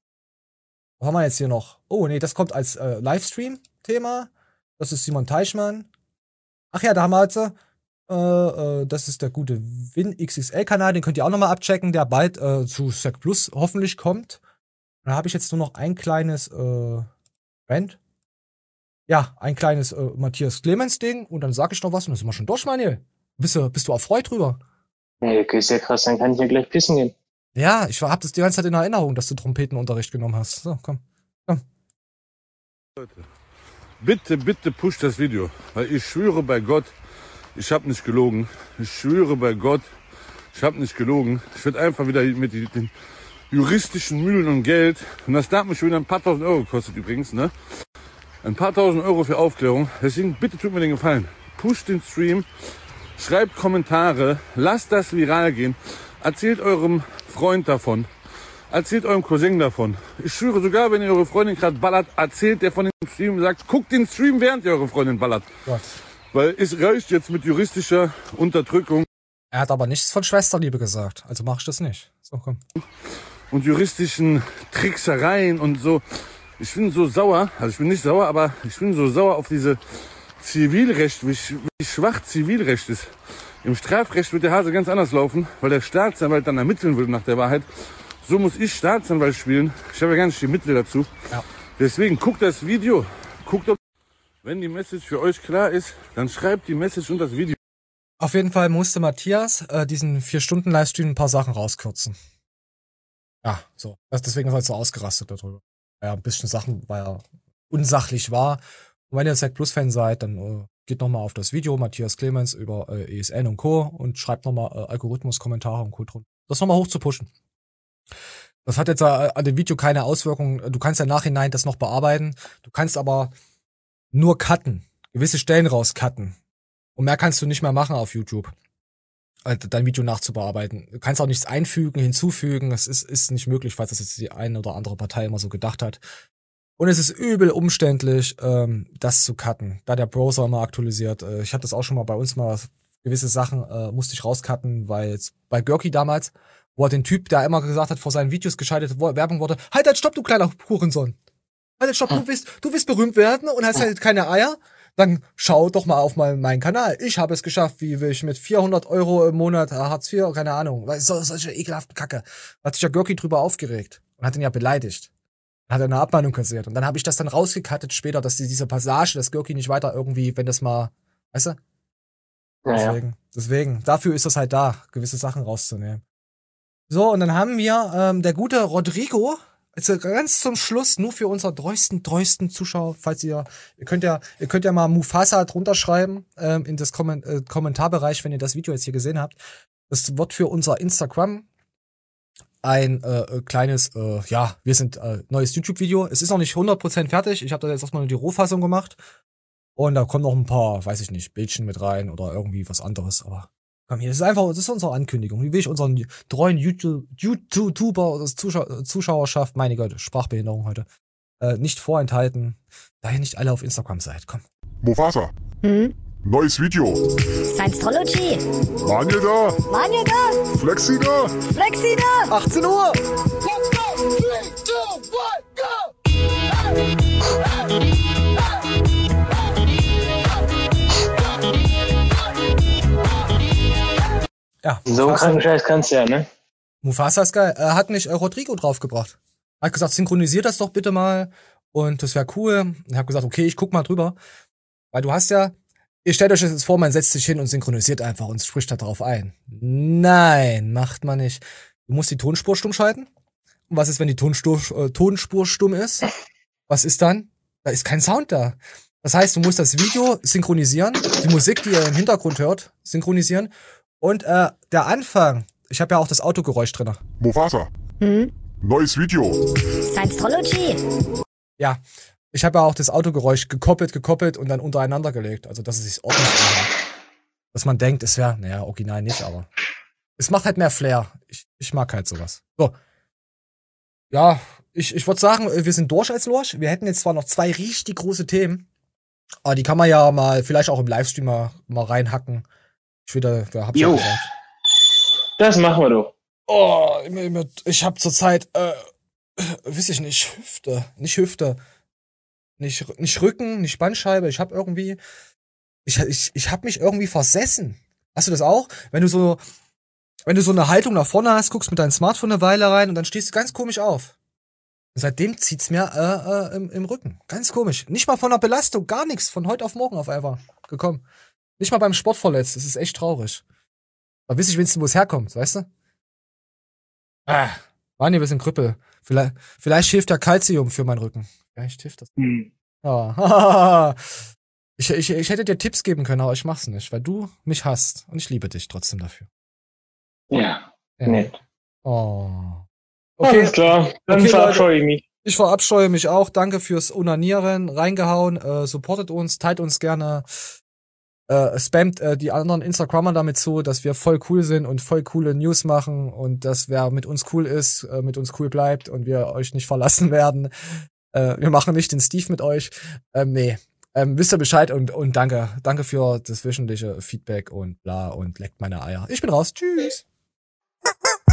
Was haben wir jetzt hier noch? Oh, nee, das kommt als äh, Livestream-Thema. Das ist Simon Teichmann. Ach ja, da haben wir jetzt, äh, äh, das ist der gute WinXXL-Kanal, den könnt ihr auch nochmal abchecken, der bald äh, zu Sec Plus hoffentlich kommt. Und da habe ich jetzt nur noch ein kleines äh, Band. Ja, ein kleines äh, Matthias Clemens-Ding, und dann sag ich noch was und dann sind wir schon durch, Manuel. Bist du, bist du erfreut drüber? Nee, okay, ist ja krass, dann kann ich ja gleich pissen gehen. Ja, ich hab das die ganze Zeit in Erinnerung, dass du Trompetenunterricht genommen hast. So, komm. Komm. Leute, bitte, bitte push das Video, weil ich schwöre bei Gott, ich habe nicht gelogen. Ich schwöre bei Gott, ich habe nicht gelogen. Ich werde einfach wieder mit den juristischen Mühlen und Geld, und das darf mich schon wieder ein paar tausend Euro gekostet übrigens, ne? Ein paar tausend Euro für Aufklärung. Deswegen bitte tut mir den Gefallen. Pusht den Stream, schreibt Kommentare, lasst das viral gehen. Erzählt eurem Freund davon. Erzählt eurem Cousin davon. Ich schwöre, sogar wenn ihr eure Freundin gerade ballert, erzählt der von dem Stream und sagt, guckt den Stream, während ihr eure Freundin ballert. Gott. Weil es reicht jetzt mit juristischer Unterdrückung. Er hat aber nichts von Schwesterliebe gesagt, also mach ich das nicht. So, komm. und juristischen Tricksereien und so. Ich bin so sauer, also ich bin nicht sauer, aber ich bin so sauer auf diese Zivilrecht, wie, sch- wie schwach Zivilrecht ist. Im Strafrecht wird der Hase ganz anders laufen, weil der Staatsanwalt dann ermitteln will nach der Wahrheit. So muss ich Staatsanwalt spielen. Ich habe ja gar nicht die Mittel dazu. Ja. Deswegen guckt das Video. Guckt, ob, wenn die Message für euch klar ist, dann schreibt die Message und das Video. Auf jeden Fall musste Matthias äh, diesen vier Stunden Livestream ein paar Sachen rauskürzen. Ja, so. Das, deswegen ist er so ausgerastet darüber. Ja, ein bisschen Sachen, weil er unsachlich war. Und wenn ihr Zack Plus Fan seid, dann äh, geht nochmal auf das Video Matthias Clemens über äh, E S N und Co. und schreibt nochmal äh, Algorithmus-Kommentare und Co. drunter. Das nochmal hoch zu pushen. Das hat jetzt äh, an dem Video keine Auswirkungen. Du kannst ja im Nachhinein das noch bearbeiten. Du kannst aber nur cutten. Gewisse Stellen rauscutten. Und mehr kannst du nicht mehr machen auf YouTube. Dein Video nachzubearbeiten. Du kannst auch nichts einfügen, hinzufügen. Das ist, ist nicht möglich, falls das jetzt die eine oder andere Partei immer so gedacht hat. Und es ist übel umständlich, ähm, das zu cutten, da der Browser immer aktualisiert. Äh, ich hatte das auch schon mal bei uns mal, gewisse Sachen äh, musste ich rauscutten, weil jetzt bei Görki damals, wo er den Typ, der immer gesagt hat, vor seinen Videos geschaltet wo Werbung wurde, halt halt stopp, du kleiner Hurensohn. Halt halt stopp, du willst, du willst berühmt werden und hast halt keine Eier. Dann schau doch mal auf meinen, meinen Kanal. Ich habe es geschafft, wie will ich mit vierhundert Euro im Monat, Hartz vier, keine Ahnung, so, solche ekelhaften Kacke. Da hat sich ja Görki drüber aufgeregt und hat ihn ja beleidigt. Hat er eine Abmahnung kassiert. Und dann habe ich das dann rausgekattet später, dass die, diese Passage, dass Görki nicht weiter irgendwie, wenn das mal, weißt du? Naja. Deswegen, deswegen, dafür ist das halt da, gewisse Sachen rauszunehmen. So, und dann haben wir ähm, der gute Rodrigo, also ganz zum Schluss, nur für unsere treuesten, treuesten Zuschauer, falls ihr, ihr könnt ja, ihr könnt ja mal Mufasa drunter schreiben, ähm, in das Komment- äh, Kommentarbereich, wenn ihr das Video jetzt hier gesehen habt. Das wird für unser Instagram ein äh, kleines, äh, ja, wir sind äh, neues YouTube-Video. Es ist noch nicht hundert Prozent fertig. Ich habe da jetzt erstmal nur die Rohfassung gemacht. Und da kommen noch ein paar, weiß ich nicht, Bildchen mit rein oder irgendwie was anderes. Aber komm hier, das ist einfach, das ist unsere Ankündigung. Wie will ich unseren treuen YouTube, YouTuber oder Zuschau- Zuschauerschaft, meine Güte, Sprachbehinderung heute, äh, nicht vorenthalten, da ihr nicht alle auf Instagram seid. Komm. Mufasa. Hm? Neues Video. Science-Trology. Manje da. Manje da. Flexi da. Flexi da. achtzehn Uhr. Let's go. three, two, one, go. Ja. So einen kranken Scheiß kannst du ja, ne? Mufasa ist geil. Er hat nicht äh, Rodrigo draufgebracht. Er hat gesagt, synchronisiert das doch bitte mal. Und das wäre cool. Ich habe gesagt, okay, ich guck mal drüber. Weil du hast ja, ihr stellt euch das jetzt vor, man setzt sich hin und synchronisiert einfach und spricht da drauf ein. Nein, macht man nicht. Du musst die Tonspur stumm schalten. Und was ist, wenn die Tonspur, äh, Tonspur stumm ist? Was ist dann? Da ist kein Sound da. Das heißt, du musst das Video synchronisieren, die Musik, die ihr im Hintergrund hört, synchronisieren. Und äh, der Anfang, ich habe ja auch das Autogeräusch drin. Mufasa. Hm? Neues Video. Science-Trology. Ja, ich habe ja auch das Autogeräusch gekoppelt, gekoppelt und dann untereinander gelegt. Also, dass es sich ordentlich anhört. Dass man denkt, es wäre, naja, original nicht, aber es macht halt mehr Flair. Ich, ich mag halt sowas. So. Ja, ich, ich würde sagen, wir sind durch als Lorsch. Wir hätten jetzt zwar noch zwei richtig große Themen, aber die kann man ja mal, vielleicht auch im Livestream mal, mal reinhacken. Ich wieder, wer hab ich ja Jo. gesagt. Das machen wir doch. Oh, ich habe zurzeit, äh, weiß ich nicht, Hüfte, nicht Hüfte, nicht, nicht Rücken, nicht Bandscheibe. Ich habe irgendwie, ich, ich, ich habe mich irgendwie versessen. Hast du das auch? Wenn du so, wenn du so eine Haltung nach vorne hast, guckst mit deinem Smartphone eine Weile rein und dann stehst du ganz komisch auf. Und seitdem zieht's mir äh, äh, im, im Rücken. Ganz komisch. Nicht mal von der Belastung, gar nichts. Von heute auf morgen auf einmal gekommen. Nicht mal beim Sport verletzt. Das ist echt traurig. Da weiß ich wenigstens, wo es herkommt, weißt du? Ah, Mann, wir sind Krüppel. Vielleicht, vielleicht hilft ja Calcium für meinen Rücken. Vielleicht hilft das. Hm. Ja. ich, ich, ich hätte dir Tipps geben können, aber ich mach's nicht, weil du mich hasst. Und ich liebe dich trotzdem dafür. Ja, Ja. nett. Oh. Alles klar, dann Okay, verabscheue ich Leute. mich. Ich verabscheue mich auch. Danke fürs Onanieren. Reingehauen. Äh, supportet uns. Teilt uns gerne. Äh, spammt äh, die anderen Instagrammer damit zu, dass wir voll cool sind und voll coole News machen und dass wer mit uns cool ist, äh, mit uns cool bleibt und wir euch nicht verlassen werden. Äh, wir machen nicht den Steve mit euch. Ähm, nee. Ähm, wisst ihr Bescheid und, und danke. Danke für das wöchentliche Feedback und bla und leckt meine Eier. Ich bin raus. Tschüss.